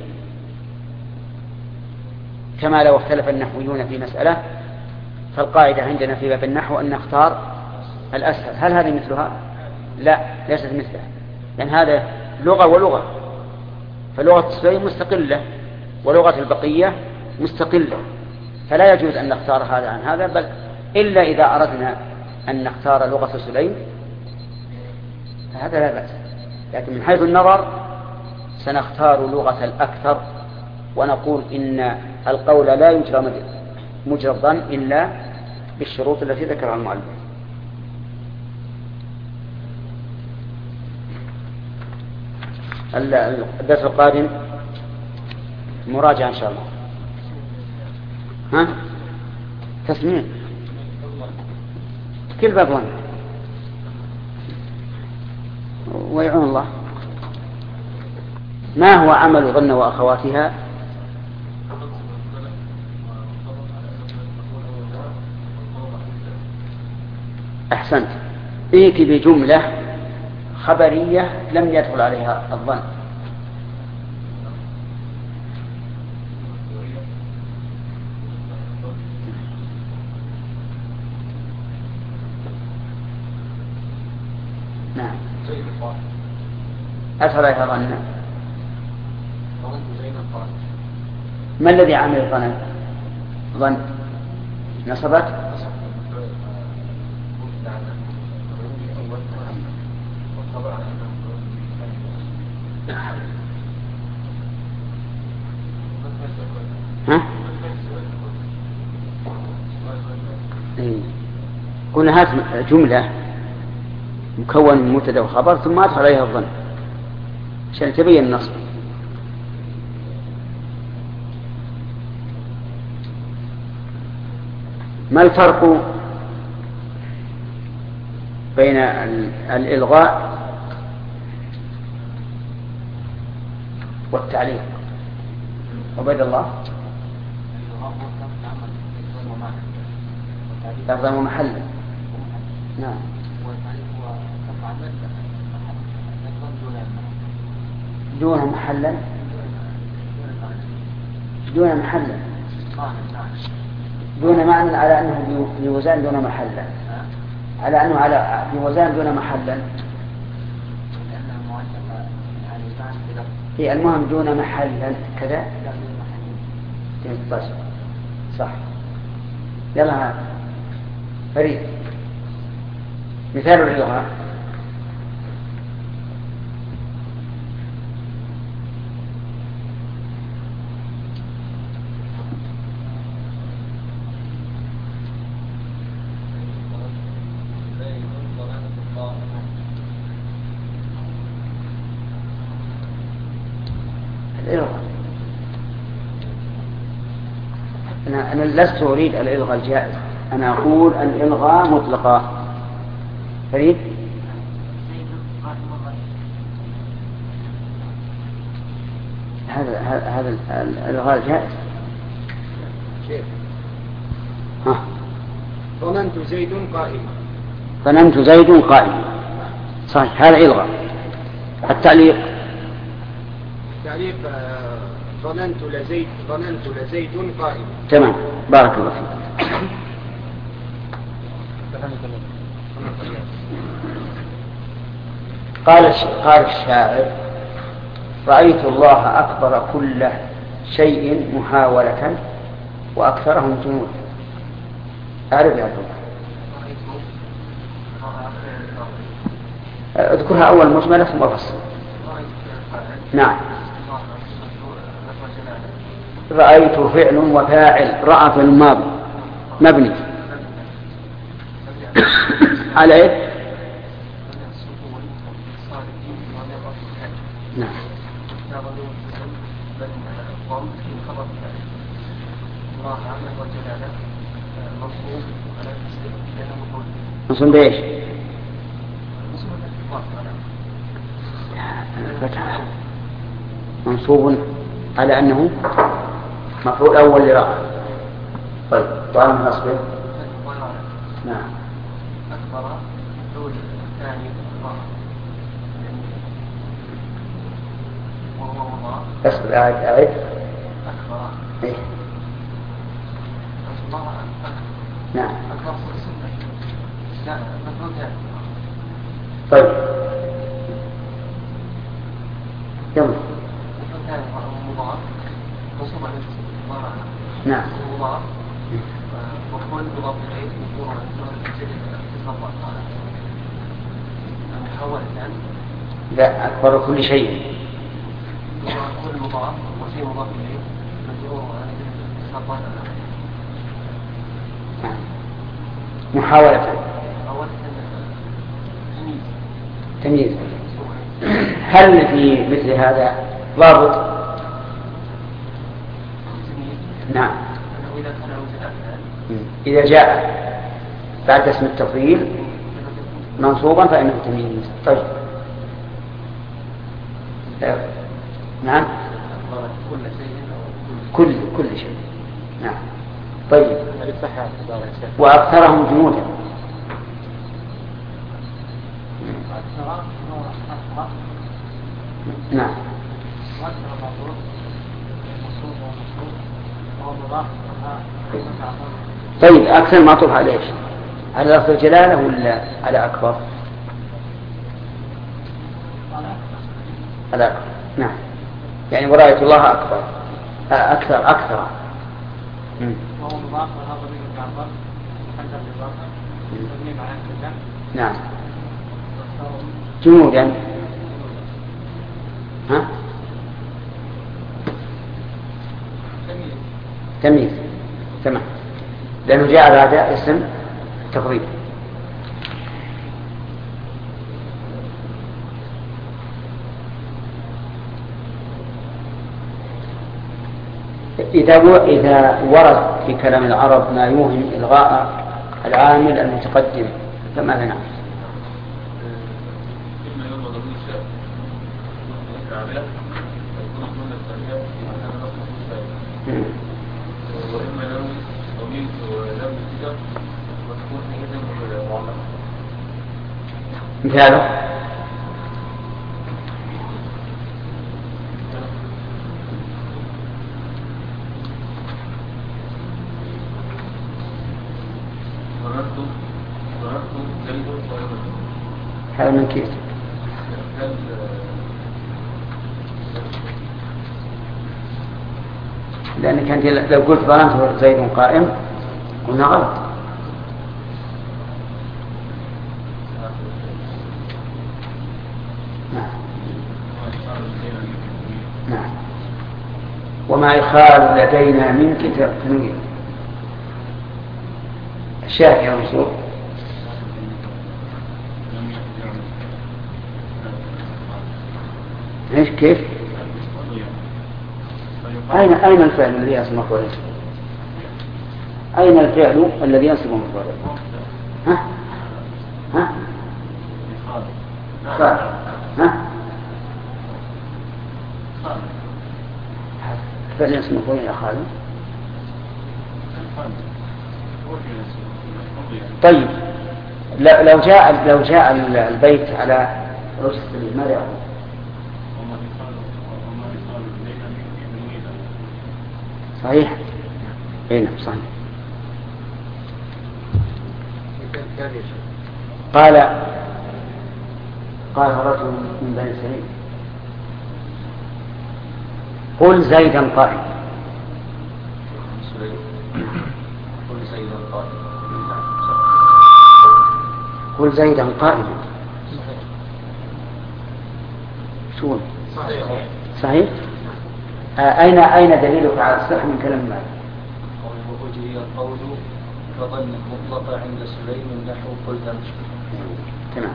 كما لو اختلف النحويون في مسألة؟ فالقاعدة عندنا في باب النحو أن نختار الأسهل. هل هذه مثلها؟ لا، ليست مثلها، لأن هذا لغة ولغة، فلغة سليم مستقلة ولغة البقية مستقلة، فلا يجوز أن نختار هذا عن هذا، بل إلا إذا أردنا أن نختار لغة سليم فهذا لا بأس. لكن من حيث النظر سنختار لغة الأكثر، ونقول إن القول لا يجرى مجرى الظن إلا بالشروط التي ذكرها المؤلف. الدرس القادم مراجعة إن شاء الله. ها؟ تسميع كل باب ظن ويعون الله. ما هو عمل ظن وأخواتها؟ أحسنت، ائت بجملة خبرية لم يدخل عليها الظن. نعم، أدخل عليها ظن. ما الذي عمل الظن؟ ظن نصبت ها؟ قلنا هات جملة مكون من مبتدا وخبر ثم أدخل عليها الظن عشان تبين النصب. ما الفرق بين الإلغاء والتعليق. عبيد الله لفظا ومحلا. نعم. دون محلا دون محلا دون معنى على أنه في وزان دون محلا، على أنه في وزان دون محلا. هي المهم دون محلا كذا. صح. يلا فريد مثال الإلغاء. أنا لست أريد الإلغاء الجائز، أنا أقول الإلغاء مطلقا. فريد هذا الإلغاء الجائز. ظننت زيد قائم. ظننت زيد قائم صحيح، هذا إلغاء. التعليق ظننت لزيد قائم. تمام، بارك الله فيك. قال الشاعر: رأيت الله أكبر كل شيء محاولة وأكثرهم جنود. أعرف يا عبد الله، اذكرها أول مجملة ثم أفصل. نعم. رأيت فعل وفاعل، رأى فعل ماضي مبني على إيه؟ نعم. منصوب بإيش؟ منصوب على أنه مفعول أول لرأى. طيب طالما نصبه. نعم. أكبر مفعول ثاني وهو مضاف. أصبر أعد. أكبر. إيه. نعم. طيب يلا. نعم. لا، أكبر كل شيء. محاولة تمييز. هل في مثل هذا ضابط؟ نعم. إذا جاء بعد اسم التفضيل منصوبا فإنه تمييز. طيب نعم. كل شيء. نعم. طيب وأكثرهم جنودا. نعم. طيب أكثر معطوف على إيش؟ على لفظ الجلالة ولا على أكبر؟ على أكبر. نعم. يعني ورأيت الله أكبر أكثر. نعم. جنودا. ها؟ تمييز. تمام، لأنه جاء بعد اسم تفضيل. إذا ورد في كلام العرب ما يوهم إلغاء العامل المتقدم فماذا نعمل؟ من الترجمة أنا نصف الثاني وإما نوي ضمير ولم كده وتكون حيثا معلقة مثاله هذا من كيف لأنك أنت لو قلت ظننت زيد قائم قلنا غلط. نعم. وما يخال لدينا منك تنوير الشاهد يا منصور. ايش كيف؟ أين الفعل الذي ينصب مفعولا؟ أين الفعل الذي ينصب مفعولا؟ ها؟ خالد. ها؟ فعل ينصب مفعولا يا خالد. طيب لو جاء البيت على وجه السبيل ماذا يقول؟ صحيح. اي نعم صحيح. قال رجل من بني سعيد قل زيدا قائما. قل زيدا قائما. شو صحيح. أين دليلك على الصحة من كلام مالك؟ وجري القول فظن مطلقة عند سليم نحو قل دمشق. تمام.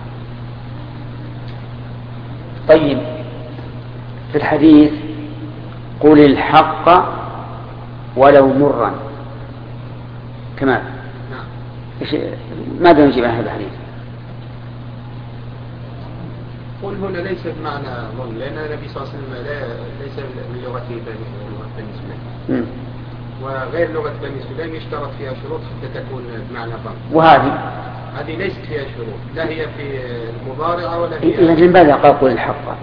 طيب في الحديث قل الحق ولو مرا كمان ماذا نجيب عن هذا الحديث؟ قل هنا ليس بمعنى ظن لأن النبي صلى الله عليه وسلم ليس من لغته بني سليم وغير لغة بني سليم يشترط فيها شروط حتى تكون بمعنى ظن. وهذه ليست فيها شروط لا هي في المضارعة ولا هي. إذا لماذا قال قل الحق؟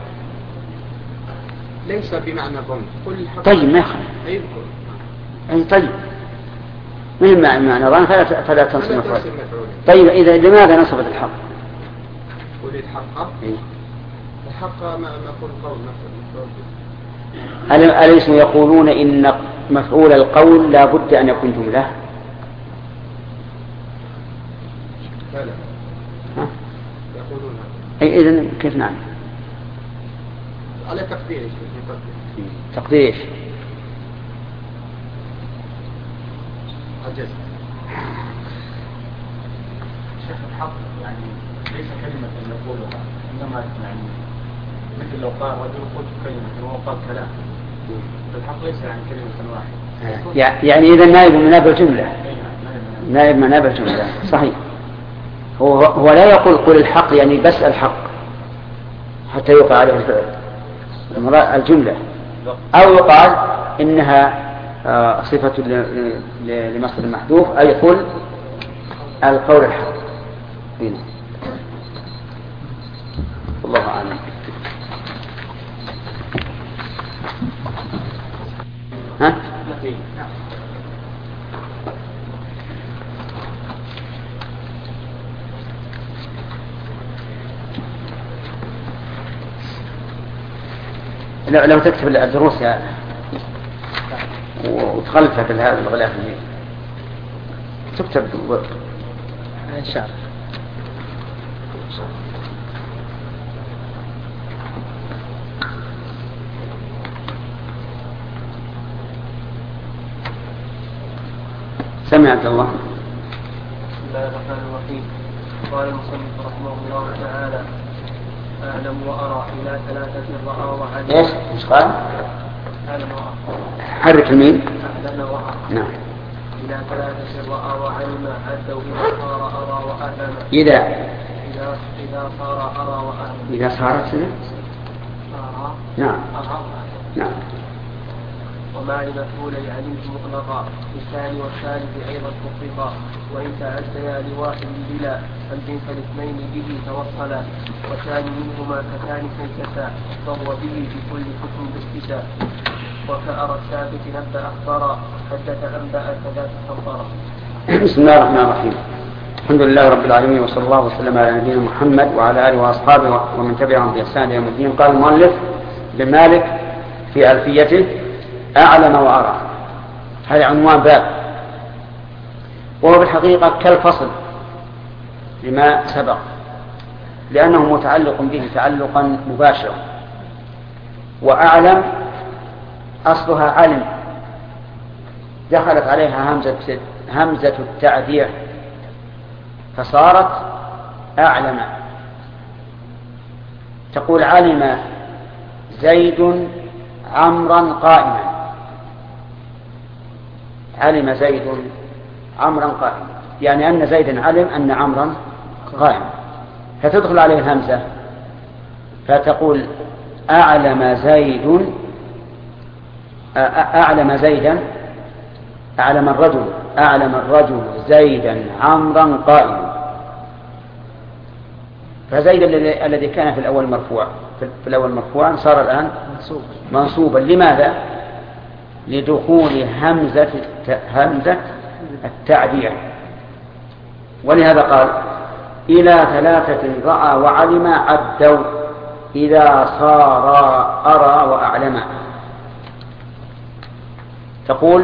ليس بمعنى ظن. قل الحق. طيب ما يخالف. أي طيب مهم معنى ظن فلا تنصب مفعول. طيب إذا لماذا نصبت الحق؟ قل الحق. الحق ما يكون قول مفعول. أليسوا يقولون إن مفعول القول لا بد أن يكون جملة؟ لا يقولون أي إذن كيف نعلم؟ على تقدير تقدير إيش؟ عجز. شيخ الحق يعني ليس كلمة نقولها إنما يعني مثل لو قال رجل قلت كلمة وقال كلام الحق ليس يعني كلمة واحدة. يعني إذا نائب من نائب الجملة. نائب من نائب الجملة صحيح. هو لا يقول قل الحق يعني بس الحق حتى يقع عليه الفعل الجملة أو يقال إنها صفة لمصدر المحذوف أي قل القول الحق. هنا والله أعلم. ها؟ لو تكتب الدروس وتغلفها بهذا الغلاف اللي تكتب إن شاء الله. سمع عبد الله. بسم الله الرحمن الرحيم. قال المصنف رحمه الله تعالى أعلم وأرى إلى ثلاثة رأى وعلم. إيش قال؟ أعلم وأرى. حرك الميم. أعلم وأرى. نعم. إلى ثلاثة رأى وعلم عدوا إذا صار أرى وأعلم. إذا صار أرى وأعلم. إذا صارت أرى. نعم. أرى نعم. ومع لمفعولي علمت مطلقا بالثاني والثالث أيضا تطلقا وإن تعديا لواحد بلا فالجنس الاثنين به توصلا وثاني منهما كثالث كسا فهو به في كل حكم باستشاء وكأرى الثابت نبأ أخبرا حدث أنبأ كذا تخبرا. بسم الله الرحمن الرحيم. الحمد لله رب العالمين وصلى الله وسلم على نبينا محمد وعلى آله وأصحابه ومن تبعهم بإحسان إلى يوم الدين. قال المؤلف بن مالك في ألفيته أعلم وأرى. هذا عنوان باب، وهو بالحقيقة كالفصل لما سبق، لأنه متعلق به تعلقا مباشرا. وأعلم أصلها علم، دخلت عليها همزة التعدية فصارت أعلم. تقول علم زيد عمرا قائما، علم زيد عمرا قائما، يعني أن زيدا علم أن عمرا قائما، فتدخل عليه الهمزة فتقول أعلم زيد، أعلم زيدا، أعلم الرجل زيدا عمرا قائما. فزيد الذي كان في الأول مرفوعا صار الآن منصوبا. لماذا؟ لدخول همزة التعدية. ولهذا قال إلى ثلاثة رأى وعلم عدوا إذا صار أرى وأعلم. تقول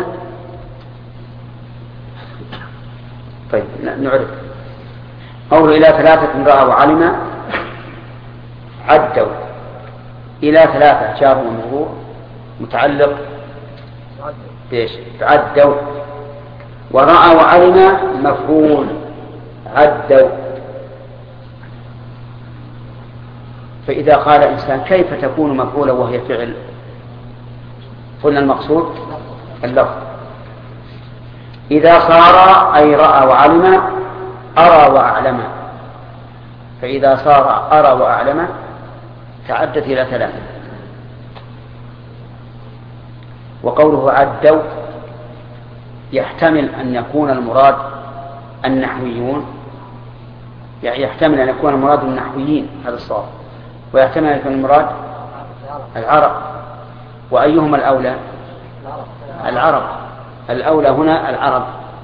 طيب نعرف قول إلى ثلاثة رأى وعلم عدوا. إلى ثلاثة جار ومجرور متعلق بإيش؟ عدوا. ورأى وعلم مفعول عدوا. فإذا قال إنسان كيف تكون مفعولا وهي فعل؟ قلنا المقصود اللفظ. إذا صار أي رأى وعلم أرى وأعلم، فإذا صار أرى وأعلم تعدت إلى ثلاثة. وقوله عدوا يحتمل أن يكون المراد النحويون، يعني يحتمل أن يكون المراد النحويين، هذا الصواب، ويحتمل أن يكون المراد العرب. وأيهما الأولى؟ العرب. الأولى هنا العرب،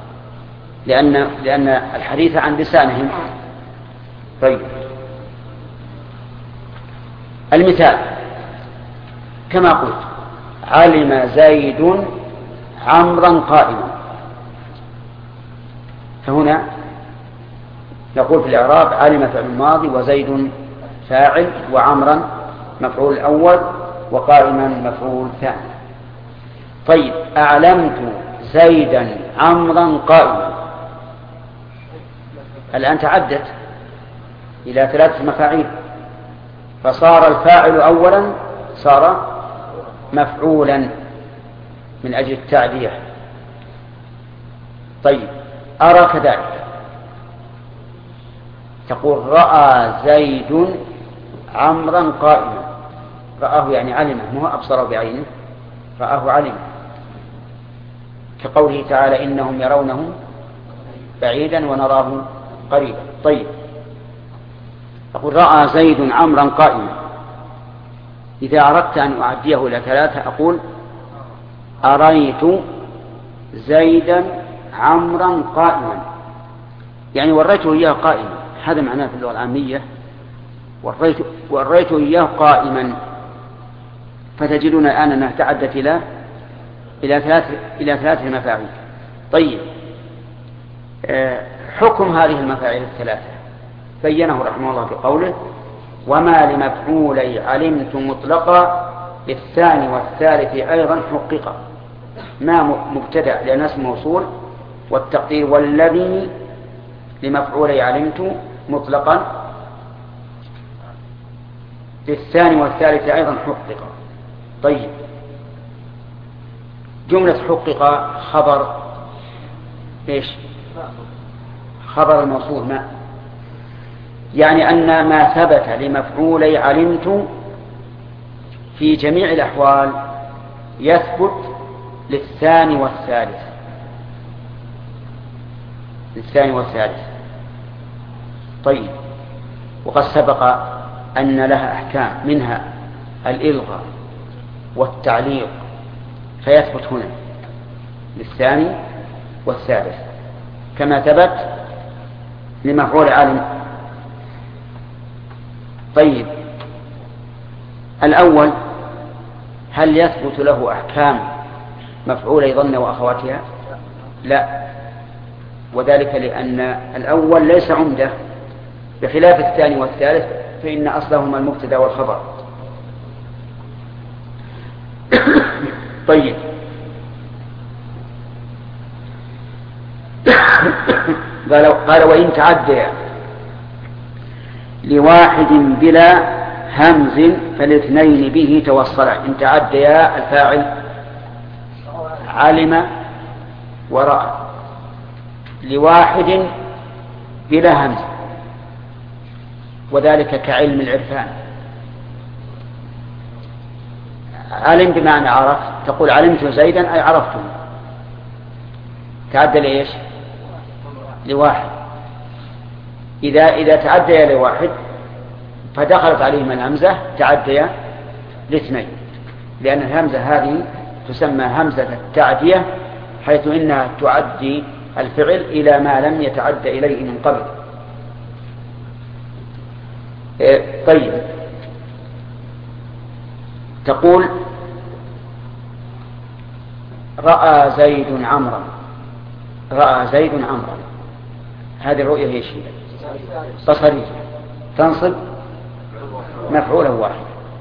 لأن الحديث عن لسانهم. طيب المثال كما قلت علم زيد عمرا قائما، فهنا نقول في الإعراب علم فعل الماضي وزيد فاعل وعمرا مفعول الأول وقائما مفعول ثاني. طيب أعلمت زيدا عمرا قائما، الآن تعدت إلى ثلاثة مفاعيل، فصار الفاعل أولا صار مفعولا من أجل التعدية. طيب أرى كذلك، تقول رأى زيد عمرا قائما. رآه يعني علمه، مو أبصره بعينه، رآه علمه، كقوله تعالى إنهم يرونه بعيدا ونراه قريبا. طيب أقول رأى زيد عمرا قائما. إذا أردت أن أعديه إلى ثلاثة أقول أريت زيدا عمرا قائما، يعني وريته إياه قائما، هذا معناه في اللغة العامية وريته إياه قائما. فتجدون الآن أنها تعدت إلى ثلاثة مفاعيل. طيب حكم هذه المفاعيل الثلاثة بينه رحمه الله في قوله وما لمفعولي علمت مطلقا بالثاني والثالث أيضا حققا. ما مبتدأ لأن اسم موصول، والتقدير والذي لمفعولي علمت مطلقا بالثاني والثالث أيضا حققا. طيب جملة حقق خبر إيش؟ خبر الموصول ما، يعني أن ما ثبت لمفعولي علمت في جميع الأحوال يثبت للثاني والثالث. طيب، وقد سبق أن لها أحكام منها الإلغاء والتعليق، فيثبت هنا للثاني والثالث كما ثبت لمفعول علم. طيب، الأول هل يثبت له أحكام مفعول ظن وأخواتها؟ لا، وذلك لأن الأول ليس عمدة بخلاف الثاني والثالث، فإن أصلهما المبتدأ والخبر. طيب، قال وإن تعدي لواحد بلا همز فالاثنين به توصلا. إن تعديا الفاعل علم ورأى، لواحد بلا همز، وذلك كعلم العرفان. علم بمعنى عرف، تقول علمت زيدا أي عرفته. تعدى لإيش؟ لواحد. إذا تعدي لواحد فدخلت عليهما الهمزة تعدي لاثنين، لأن الهمزة هذه تسمى همزة التعدية، حيث إنها تعدي الفعل إلى ما لم يتعد إليه من قبل. طيب، تقول رأى زيد عمرا. رأى زيد عمرا، هذه الرؤية هي شيء بصرية تنصب مفعولا واحد.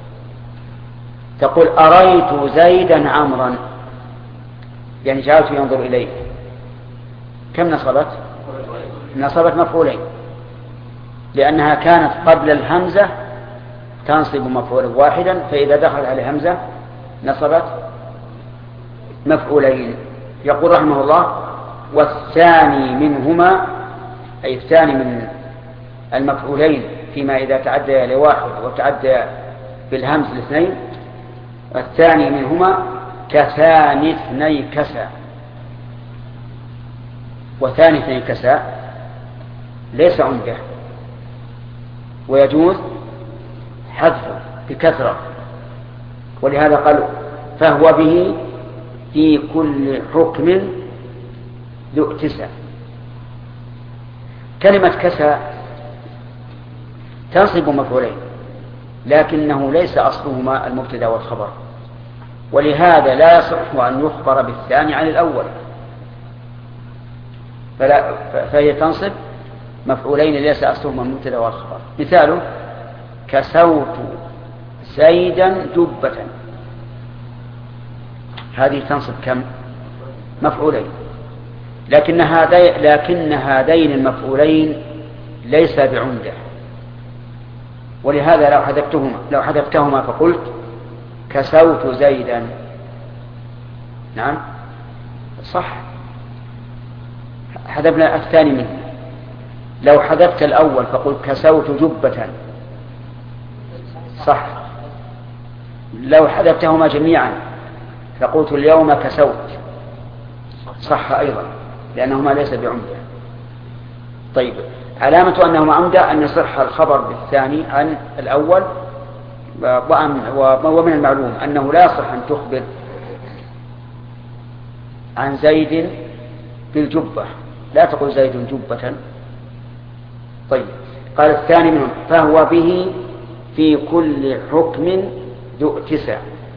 تقول أريت زيدا عمرا، يعني جعلت ينظر إليه. كم نصبت؟ نصبت مفعولين، لأنها كانت قبل الهمزة تنصب مفعولا واحدا، فإذا دخل على همزة نصبت مفعولين. يقول رحمه الله والثاني منهما، أي الثاني من المفعولين فيما إذا تعدى لواحد وتعدى بالهمز الاثنين، الثاني منهما كثاني اثني كسا. وثاني اثني كسا ليس عمده، ويجوز حذفه بكثرة، ولهذا قالوا فهو به في كل حكم ذو اتساع. كلمة كسا تنصب مفعولين، لكنه ليس أصلهما المبتدأ والخبر، ولهذا لا يصح أن يخبر بالثاني عن الأول، فهي تنصب مفعولين ليس أصلهما المبتدأ والخبر. مثاله كسوت زيدا جبة، هذه تنصب كم؟ مفعولين، لكن هذين المفعولين ليس بعمدة، ولهذا لو حذفتهما فقلت كسوت زيدا، نعم صح، حذفنا الثاني منه. لو حذفت الأول فقلت كسوت جبة صح. لو حذفتهما جميعا فقلت اليوم كسوت صح أيضا، لأنهما ليس بعمدة. طيب، علامة أنهما عمدة أن يصح الخبر بالثاني عن الأول، ومن المعلوم أنه لا يصح أن تخبر عن زيد بالجبة، لا تقول زيد جبة. طيب، قال الثاني منهم فهو به في كل حكم ذو اتساع.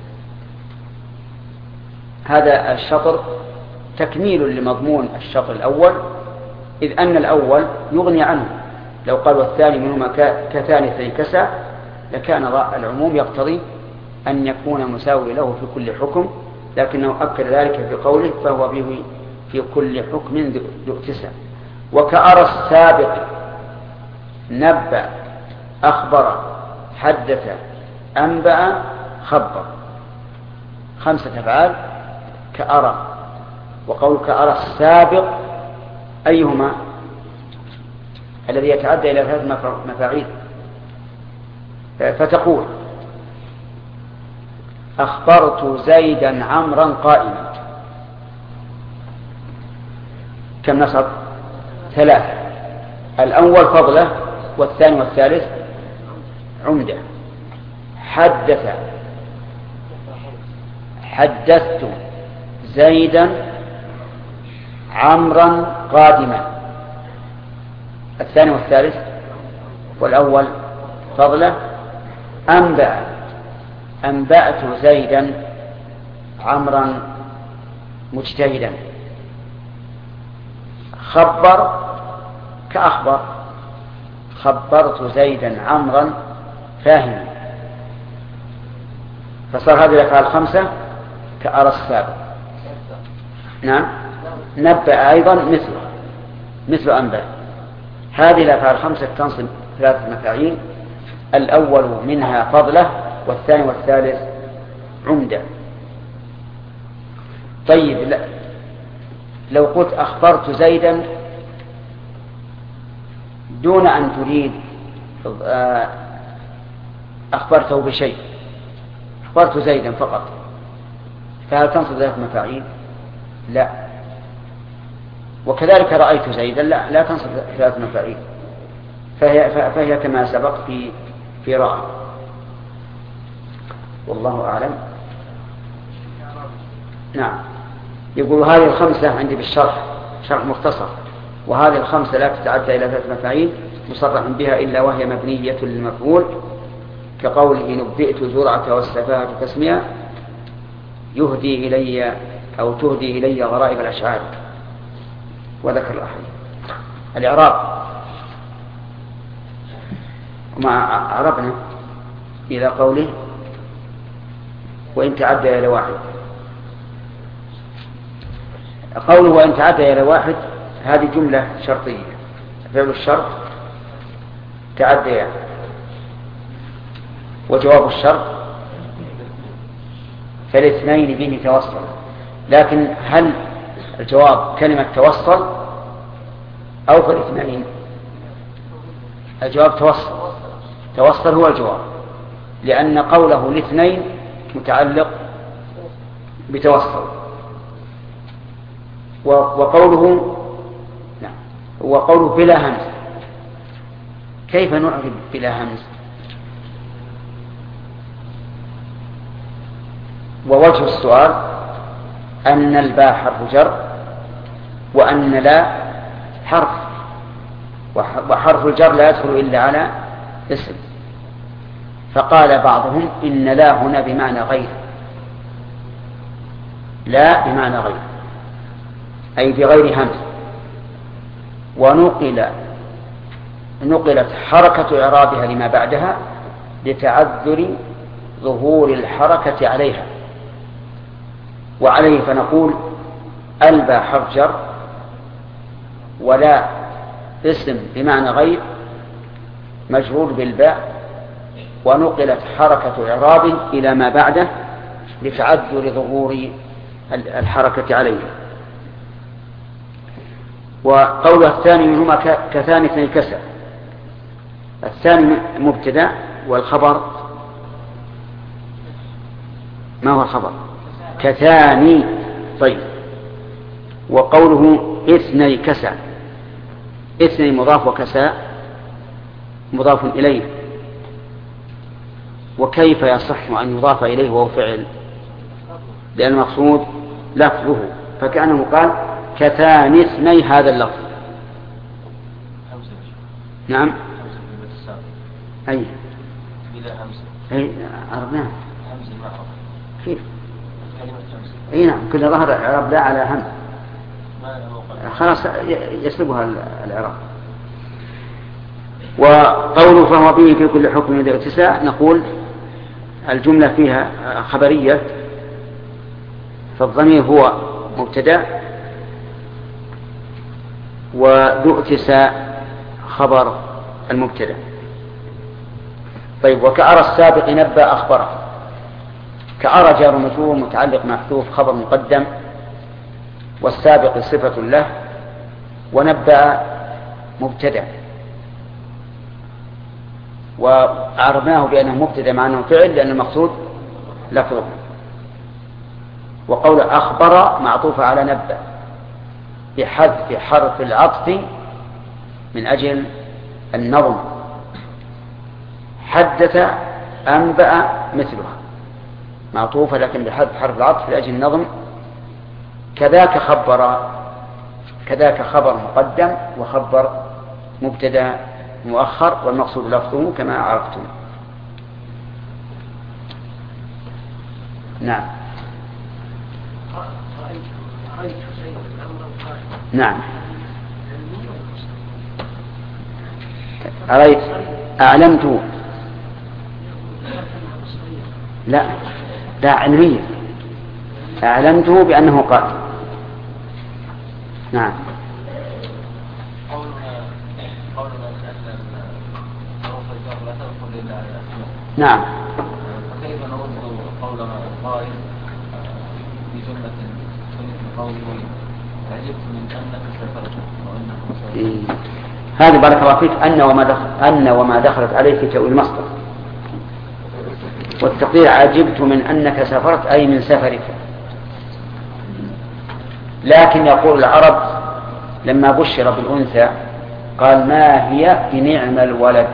هذا الشطر تكميل لمضمون الشطر الأول، إذ أن الأول يغني عنه. لو قال والثاني منهما كثاني اثني كسا لكان العموم يقتضي أن يكون مساوي له في كل حكم، لكنه أكد ذلك بقوله فهو به في كل حكم ذو اتساع. وكأرى السابق نبأ أخبر حدث أنبأ خبر، 5 أفعال كأرى. وقول كأرى السابق أيهما؟ الذي يتعدى إلى 3 مفاعيل. فتقول أخبرت زيدا عمرا قائما. كم نصب؟ 3. الأول فضلة، والثاني والثالث عمدة. حدثت زيدا عمرا قادما. الثاني والثالث، والأول فضلة. أنبأت زيدا عمرا مجتهدا. خبر كأخبر، خبرت زيدا عمرا فاهما. فصار هذه الأفعال 5 كأرى السابق. نعم. نبأ أيضا مثل أنبأ. هذه الأفعال 5 تنصب 3 مفاعيل، الأول منها فضلة، والثاني والثالث عمدة. طيب، لو قلت أخبرت زيدا دون أن تريد أخبرته بشيء، أخبرت زيدا فقط، فهل تنصب 3 مفاعيل؟ لا. وكذلك رأيت زيدا لا تنصب 3 مفاعيل، فهي كما سبق في رأى. والله أعلم. نعم. يقول هذه 5 عندي بالشرح، شرح مختصر، وهذه 5 لا تتعدى إلى 3 مفاعيل مصرح بها إلا وهي مبنية للمفعول، كقوله نبئت زرعة والسفاهة تسمية، يهدي إلي أو تهدي إلي غرائب الأشعار. وذكر الأحاديث. الإعراب وما عربنا إلى قوله وإن تعدى إلى 1. قوله وإن تعدى إلى 1 هذه جملة شرطية، فعل الشرط تعدى، وجواب الشرط فالاثنين به توصل. لكن هل الجواب كلمة توصل أو فالاثنين؟ الجواب توصل هو الجواب، لأن قوله الاثنين متعلق بتوصل. وقوله بلا همز، كيف نعرف بلا همز؟ ووجه السؤال أن الباء حرف جر، وأن لا حرف، وحرف الجر لا يدخل إلا على اسم. فقال بعضهم إن لا هنا بمعنى غير، لا بمعنى غير أي بغير همز. ونقلت حركة إعرابها لما بعدها لتعذر ظهور الحركة عليها، وعليه فنقول الباء حرف جر ولا اسم بمعنى غير مجرور بالباء، ونقلت حركة إعراب إلى ما بعده لتعذر ظهور الحركة عليه. وقوله الثاني منهما كثاني اثني كسر. الثاني مبتدأ، والخبر ما هو الخبر؟ كثاني. طيب، وقوله اثني كسى، اثني مضاف وكسى مضاف إليه. وكيف يصح أن يضاف إليه وهو فعل؟ لأن المقصود لفظه، فكأنه قال كثاني اثني هذا اللفظ. نعم. أي أي عرفناه. كيف؟ أي نعم، كل ظهر الإعراب لا على هم، خلاص يسلبها الإعراب. وقوله فهو به في كل حكم ذي اتساع، نقول الجملة فيها خبرية، فالضمير هو مبتدأ، وذو اتساع خبر المبتدأ. طيب، وكأرى السابق نبأ أخبره. كأرى جار مجرور متعلق محذوف خبر مقدم، والسابق صفة له، ونبأ مبتدأ، وعرفناه بأنه مبتدأ مع أنه فعل لأن المقصود لفظه. وقول أخبر معطوفة على نبأ بحذف حرف العطف من أجل النظم. حدث أنبأ مثلها معطوفة لكن بحذف حرف العطف لأجل النظم. كذاك خبر مقدم وخبر مبتدا مؤخر والمقصود لفظه كما عرفتم. نعم. نعم. أريت أعلمت لا علمية أعلمته بأنه قاتل. نعم. نعم. فكيف نرد قول القائل في جملة مثل قوله عجبت من أنك سافرت وأنك مسافر. هذه بارك الله فيك أن وما دخلت عليه في تأويل المصدر، والتقدير عجبت من أنك سافرت أي من سفرك. لكن يقول العرب لما بشر بالأنثى قال ما هي بنعم الولد،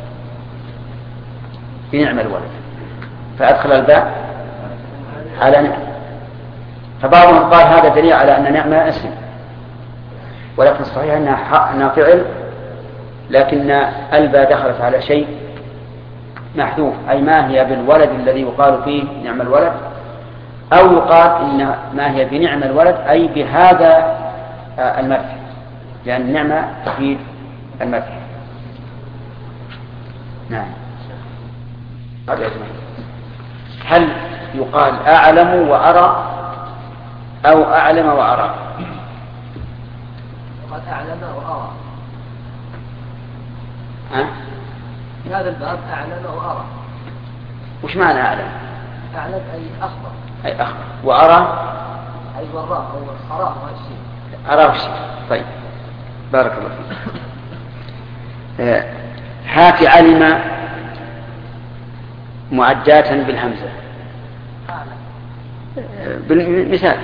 بنعم الولد، فأدخل الباء على نعم. فبعضهم قال هذا دليل على أن نعمة اسم، ولكن الصحيح أنها فعل، لكن الباء دخلت على شيء محذوف، أي ما هي بالولد الذي يقال فيه نعم الولد، أو يقال إن ما هي بنعم الولد أي بهذا المدح، لأن النعمة تفيد المدح. نعم. هل يقال أعلم وأرى أو أعلم وأرى؟ قد أعلم وأرى. في هذا الباب أعلم وأرى. وش معنى أعلم؟ أعلم أي أخبر. أي أخبر. وأرى أي وراه أو أراه الشيء. أراه الشيء. طيب بارك الله فيك. هات علم معداة بالهمزة. بالمثال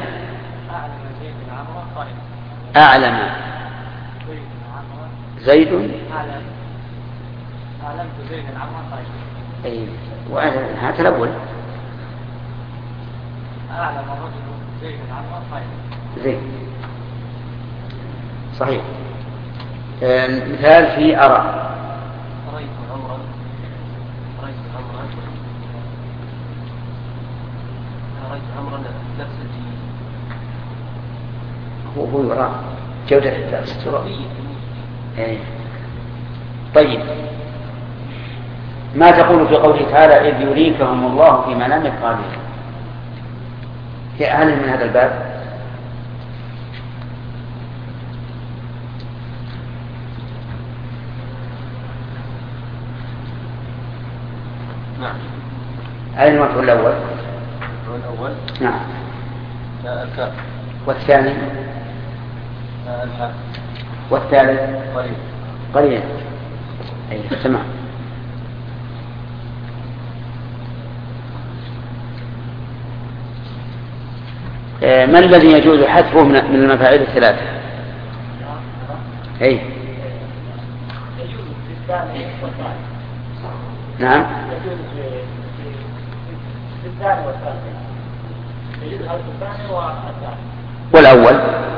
أعلم زيد أعلمت زيد عمرا طيب. أي هات الأول. أعلم الرجل زيد عمرا طيب. زيد صحيح. مثال في أرى. رأيت عمرا نفس الجيل. هو يرى جودة الدرس. طيب ما تقول في قوله تعالى إذ يريكهم الله في منامك قليلا؟ هل من هذا الباب؟ نعم. أين المفعول الأول؟ الأول نعم. الكاف. والثاني؟ الحاء. والثالث؟ قليلا. أي تمام. ما الذي يجوز حذفه من المفاعيل الثلاثة؟ أي يجوز في الثاني والثالث. نعم. يجوز في الثاني والثالث. يجوز حذف الثاني والثالث. والأول؟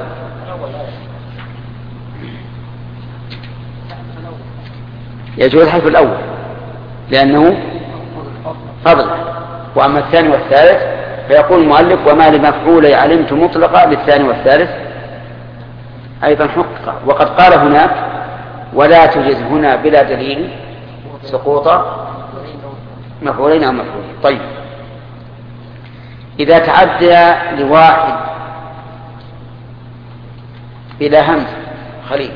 يجوز حذف الأول لأنه فضل، وأما الثاني والثالث فيقول المؤلف وما لمفعول علمت مطلقا للثاني والثالث أيضا حقق. وقد قال هناك ولا تجز هنا بلا دليل سقوط مفعولين أو مفعولين. طيب إذا تعدى لواحد بلا همز خليل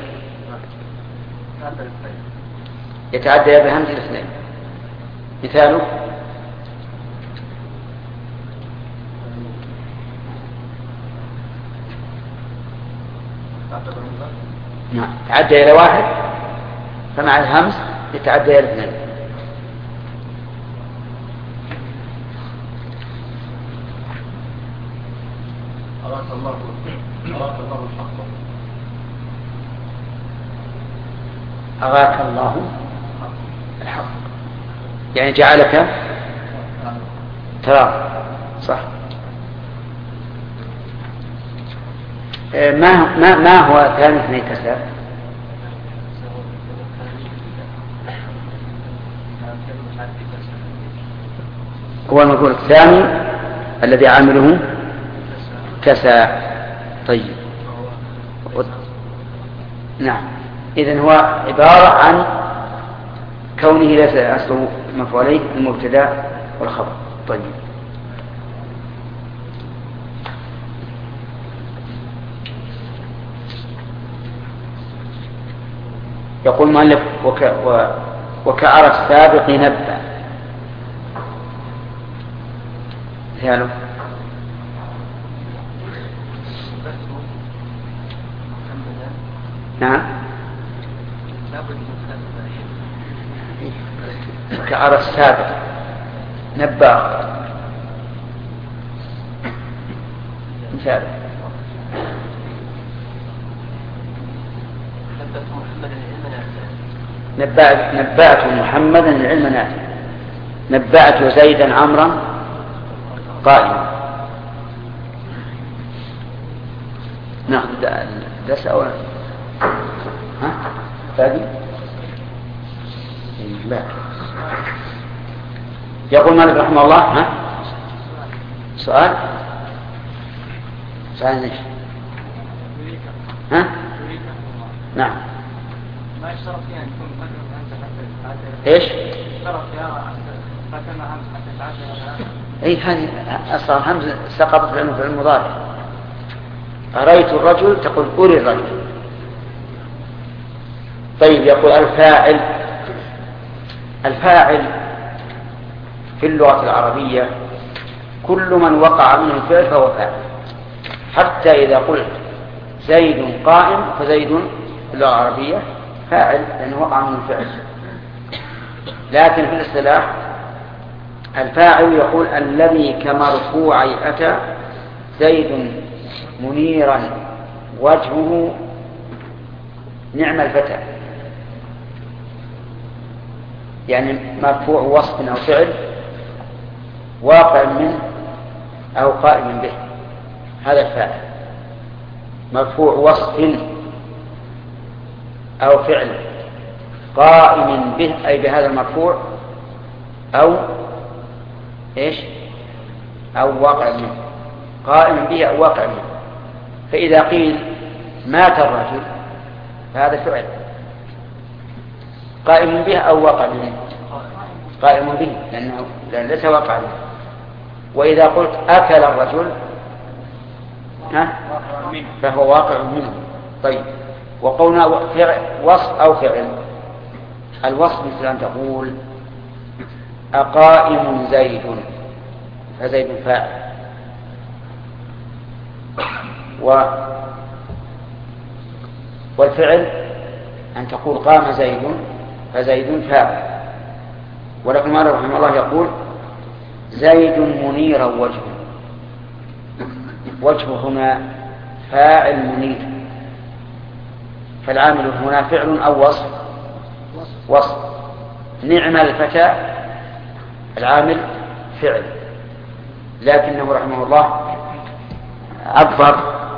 يتعدى بهمز الاثنين. مثاله نعم تعدى إلى واحد فمع الهمز يتعدى إلى اثنين. أراك الله الحق. أراك الله الحق يعني جعلك ترى صح. ما هو ثاني اثنين كسر؟ هو المفعول الثاني الذي عامله كسى. طيب نعم، إذن هو عبارة عن كونه ليس أصله مفعولين المبتدا والخبر. طيب يقول المؤلف وكأرى السابق نبأ هلو. نعم كأرى السابق نبأ مثال نبأت محمدا العلم نافعا. نبأت زيدا عمرا قائما. ناخذ درس أو ها باقي؟ لا. يقول مالك رحمه الله ها سؤال ليش؟ ها نعم ما اشترط فيها أن يكون ايش؟ اشترط فيها فتنا همز حتى تعشر. اي هذه اصلا همز سقطت لانه في المضارع. أريت الرجل تقول أري الرجل. طيب يقول الفاعل في اللغة العربية كل من وقع منه الفعل فهو فاعل. حتى إذا قلت زيد قائم فزيد في اللغة العربية فاعل لأنه وقع منه الفعل. لكن في الاصطلاح الفاعل يقول الذي كمرفوع أتى زيد منيرا وجهه نعم الفتى، يعني مرفوع وصف أو فعل واقع منه أو قائم به، هذا الفاعل. مرفوع وصف أو فعل قائم به أي بهذا المرفوع أو إيش أو واقع منه، قائم به أو واقع منه. فإذا قيل مات الرجل فهذا فعل قائم به أو واقع منه، قائم به لأنه ليس واقع منه. وإذا قلت أكل الرجل فهو واقع منه. طيب وقولنا وصف أو فعل، الوصف مثل أن تقول أقائم زيد فزيد فاعل، والفعل أن تقول قام زيد فزيد فاعل. ولكن مالك رحمه الله يقول زيد منيرا وجهه هنا فاعل منير، فالعامل هنا فعل أو وصف. نعم الفتى العامل فعل، لكنه رحمه الله عبر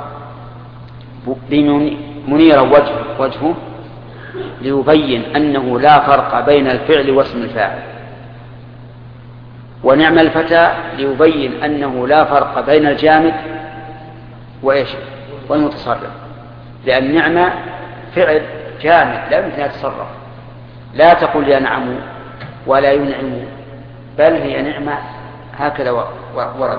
بمنيرا وجهه ليبين أنه لا فرق بين الفعل واسم الفاعل، ونعم الفتى ليبين أنه لا فرق بين الجامد والمتصرف، لأن نعمة فعل جامد لا يمكن أن يتصرف، لا تقول ينعم ولا ينعم، بل هي نعمة هكذا ورد.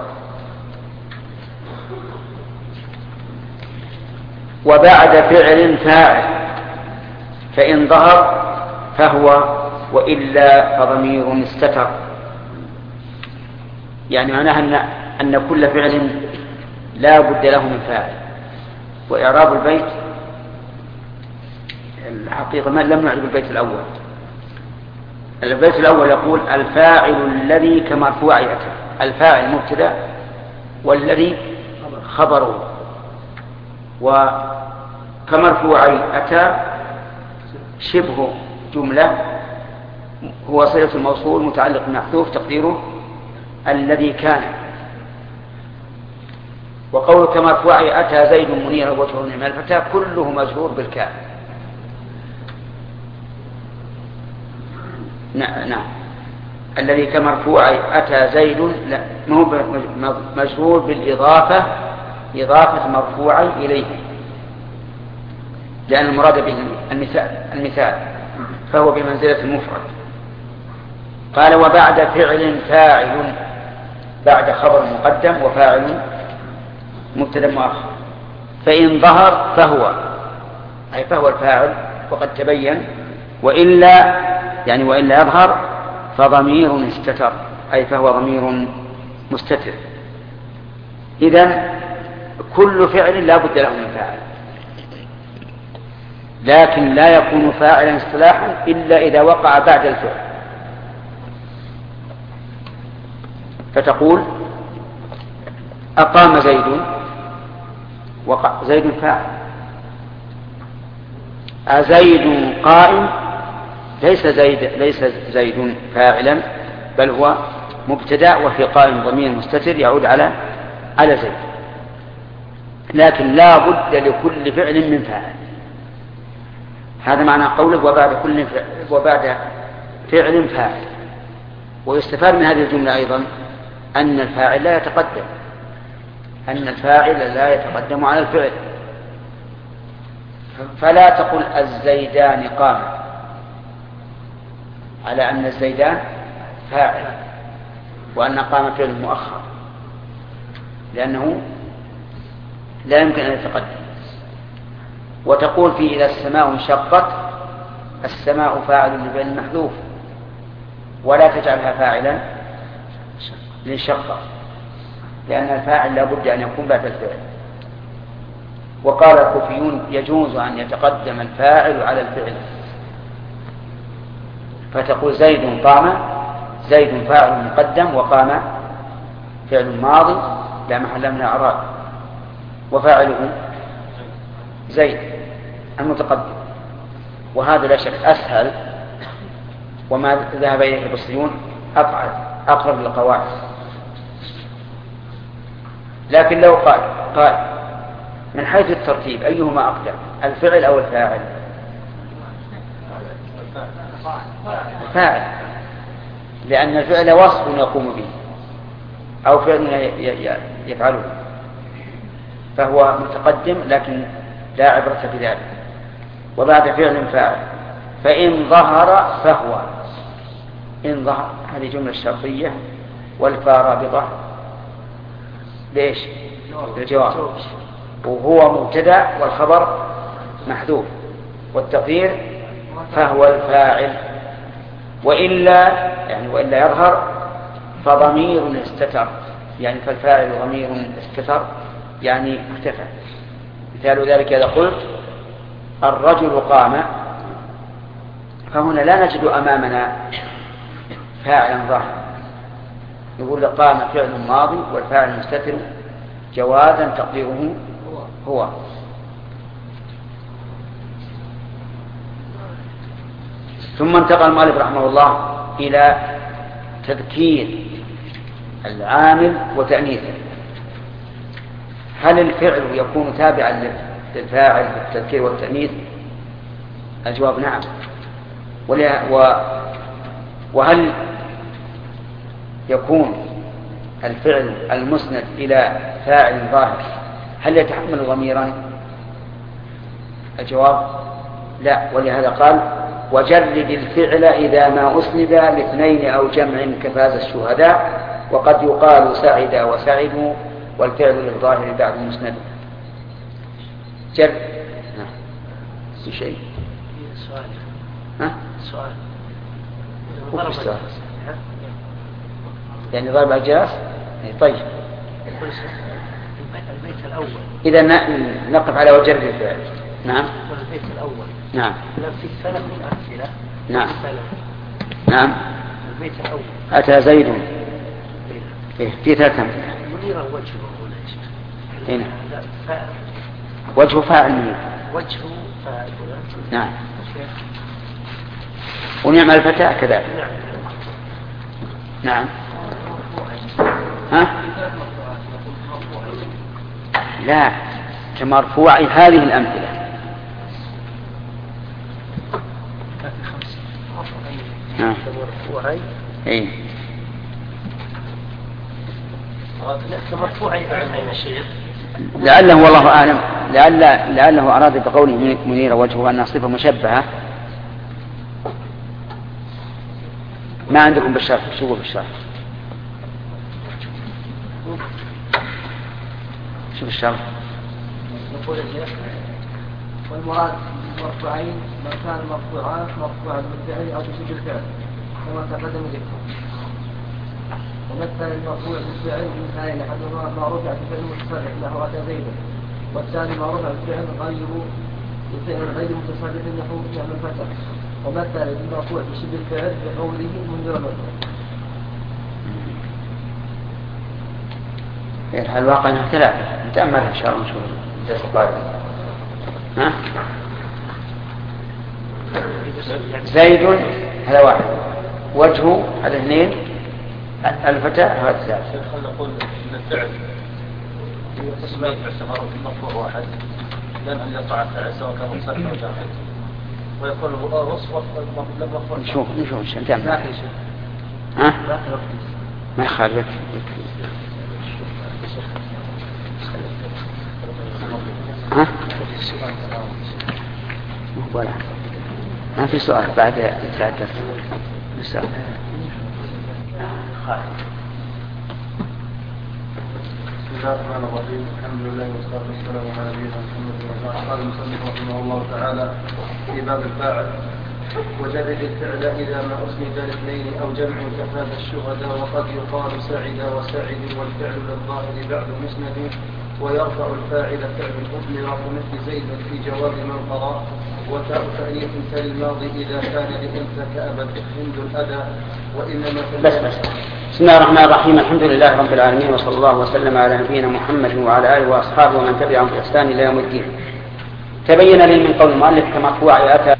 وبعد فعل فاعل فإن ظهر فهو وإلا فضمير استتر، يعني معناها أن كل فعل لا بد له من فاعل. وإعراب البيت الحقيقة ما لم نعرف البيت الأول. البيت الأول يقول الفاعل الذي كمرفوع أتى، الفاعل مبتدأ والذي خبره. وكمرفوعي أتى شبه جملة هو صلة الموصول متعلق بمحذوف تقديره الذي كان. وقول كمرفوعي أتى زيد منيرا وجهه نعم الفتى كله مجرور بالكاف. نعم الذي كمرفوعي أتى زيد لا ما هو مجرور بالإضافة، إضافة مرفوعي إليه، لأن المراد به المثال فهو بمنزلة المفرد. قال وبعد فعل فاعل، بعد خبر مقدم وفاعل مبتدا مؤخر. فإن ظهر فهو أي فهو الفاعل وقد تبين، وإلا يعني وإلا يظهر فضمير استتر أي فهو ضمير مستتر. إذن كل فعل لا بد له من فاعل، لكن لا يكون فاعلا اصطلاحا إلا إذا وقع بعد الفعل. فتقول أقام زيد، وقع زيد فاعل. أزيد قائم، ليس زيد فاعلا بل هو مبتدأ وفي قائم ضمير مستتر يعود على زيد. لكن لا بد لكل فعل من فاعل. هذا معنى قوله وبعد فعل فاعل. ويستفاد من هذه الجملة أيضا أن الفاعل لا يتقدم، أن الفاعل لا يتقدم على الفعل. فلا تقل الزيدان قام على أن الزيدان فاعل وأن قام فعل مؤخر، لأنه لا يمكن أن يتقدم. وتقول في إذا السماء انشقت السماء فاعل لفعل محذوف، ولا تجعلها فاعلا للشقة، لأن الفاعل لا بد أن يكون بعد الفعل. وقال الكوفيون يجوز أن يتقدم الفاعل على الفعل، فتقول زيد قام، زيد فاعل مقدم وقام فعل ماضي لا محل من الإعراب، وفاعله زيد المتقدم. وهذا لا شك أسهل، وما ذهب إليه البصريون أبعد أقرب للقواعد. لكن لو قال من حيث الترتيب أيهما أقدم، الفعل أو الفاعل؟ فاعل، لأن الفعل وصف يقوم به أو فعل يفعله، فهو متقدم لكن لا عبرة بذلك. وبعد فعل فاعل. فإن ظهر فهو، إن ظهر هذه جملة شرطية والفاء رابطة ليش؟ للجواب، وهو مبتدأ والخبر محذوف، والتقدير فهو الفاعل. وإلا يظهر فضمير استتر، يعني فالفاعل ضمير استتر يعني اختفى. مثال ذلك إذا قلت الرجل قام، فهنا لا نجد أمامنا فاعلا ظاهر، يقول قام فعل ماضي والفاعل مستتر جوازا تقديره هو. ثم انتقل المؤلف رحمه الله إلى تذكير العامل وتأنيثه. هل الفعل يكون تابعا للفاعل في التذكير والتأنيث؟ الجواب نعم. وهل يكون الفعل المسند إلى فاعل ظاهر هل يتحمل ضميرا؟ الجواب لا. ولهذا قال وجرد الفعل إذا ما أسند لاثنين أو جمع كفاز الشهداء، وقد يقال سعد وسعدوا والفعل للظاهر بعد المسند. جرد شيء سؤال يعني ضرب الجراس. طيب البيت الأول إذا نقف على وجرد الفعل. نعم البيت الأول نعم في ثلاث أمثلة. نعم نعم البيت الأول أتى زيد في ثلاث أمثلة. منير وجهه هنا هنا وجه فاعل منه. وجه فاعل. نعم. ونعم الفتاة كذلك. نعم. ها؟ لا، كمرفوع هذه الأمثلة. نعم. إيه. كمرفوع يا شيخ. لعله والله أعلم لعله أراد بقوله منير وجهه أنها صفة مشبهة. ما عندكم بالشرح؟ شو بالشرح؟ شوف الشرح. والمراد مرفوعين ما كان مرفوعان مرفوعا بالفعل أو بشبه الفعل كما تقدم ذكره. ومثل المرفوع بالفعل مثالين أحدهما ما رفع بفعل متصرف نحو أتى زيد، والثاني ما رفع بفعل غير متصرف نحو نعم الفتى. ومثل المرفوع بشبه الفعل بقوله منذر الوجه. الواقع أنها ثلاثة، نتأمل إن شاء الله نشوف الدرس القادم. ها؟ زيد هذا واحد، وجهه هذا اثنين، الفتاة هذا ثلاثة. خلينا نقول ان الفعل ما يعتبر مرفوع واحد، لان ان يقع الفعل سواء كان مصرف او جامد، ويكون الوصف مرفوع. نشوف نتأمل. ها؟ ما يخالف. ها؟ ولا ما في سؤال بعد انتهاء الدرس. السؤال. بسم الله الرحمن الرحيم. الحمد لله والصلاة والسلام على نبينا محمد وعلى آله. قال المصنف رحمه الله تعالى في باب الفاعل: وجدد الفعل إذا ما أسند الاثنين أو جمع كفاز الشهداء، وقد يقال سعد وسعد، والفعل للظاهر بعد مسند، ويرفع الفاعل فعل أضمر كمثل زيد في جواب من قرأ، وتاء تأنيث تالي الماضي إذا كان لأنت كأبد هند الأدى، وإنما بس بسم الله الرحمن الرحيم. الحمد لله رب العالمين، وصلى الله وسلم على نبينا محمد وعلى آله وأصحابه ومن تبعهم بإحسان إلى يوم الدين. تبين لي من قول المؤلف كمرفوع أتى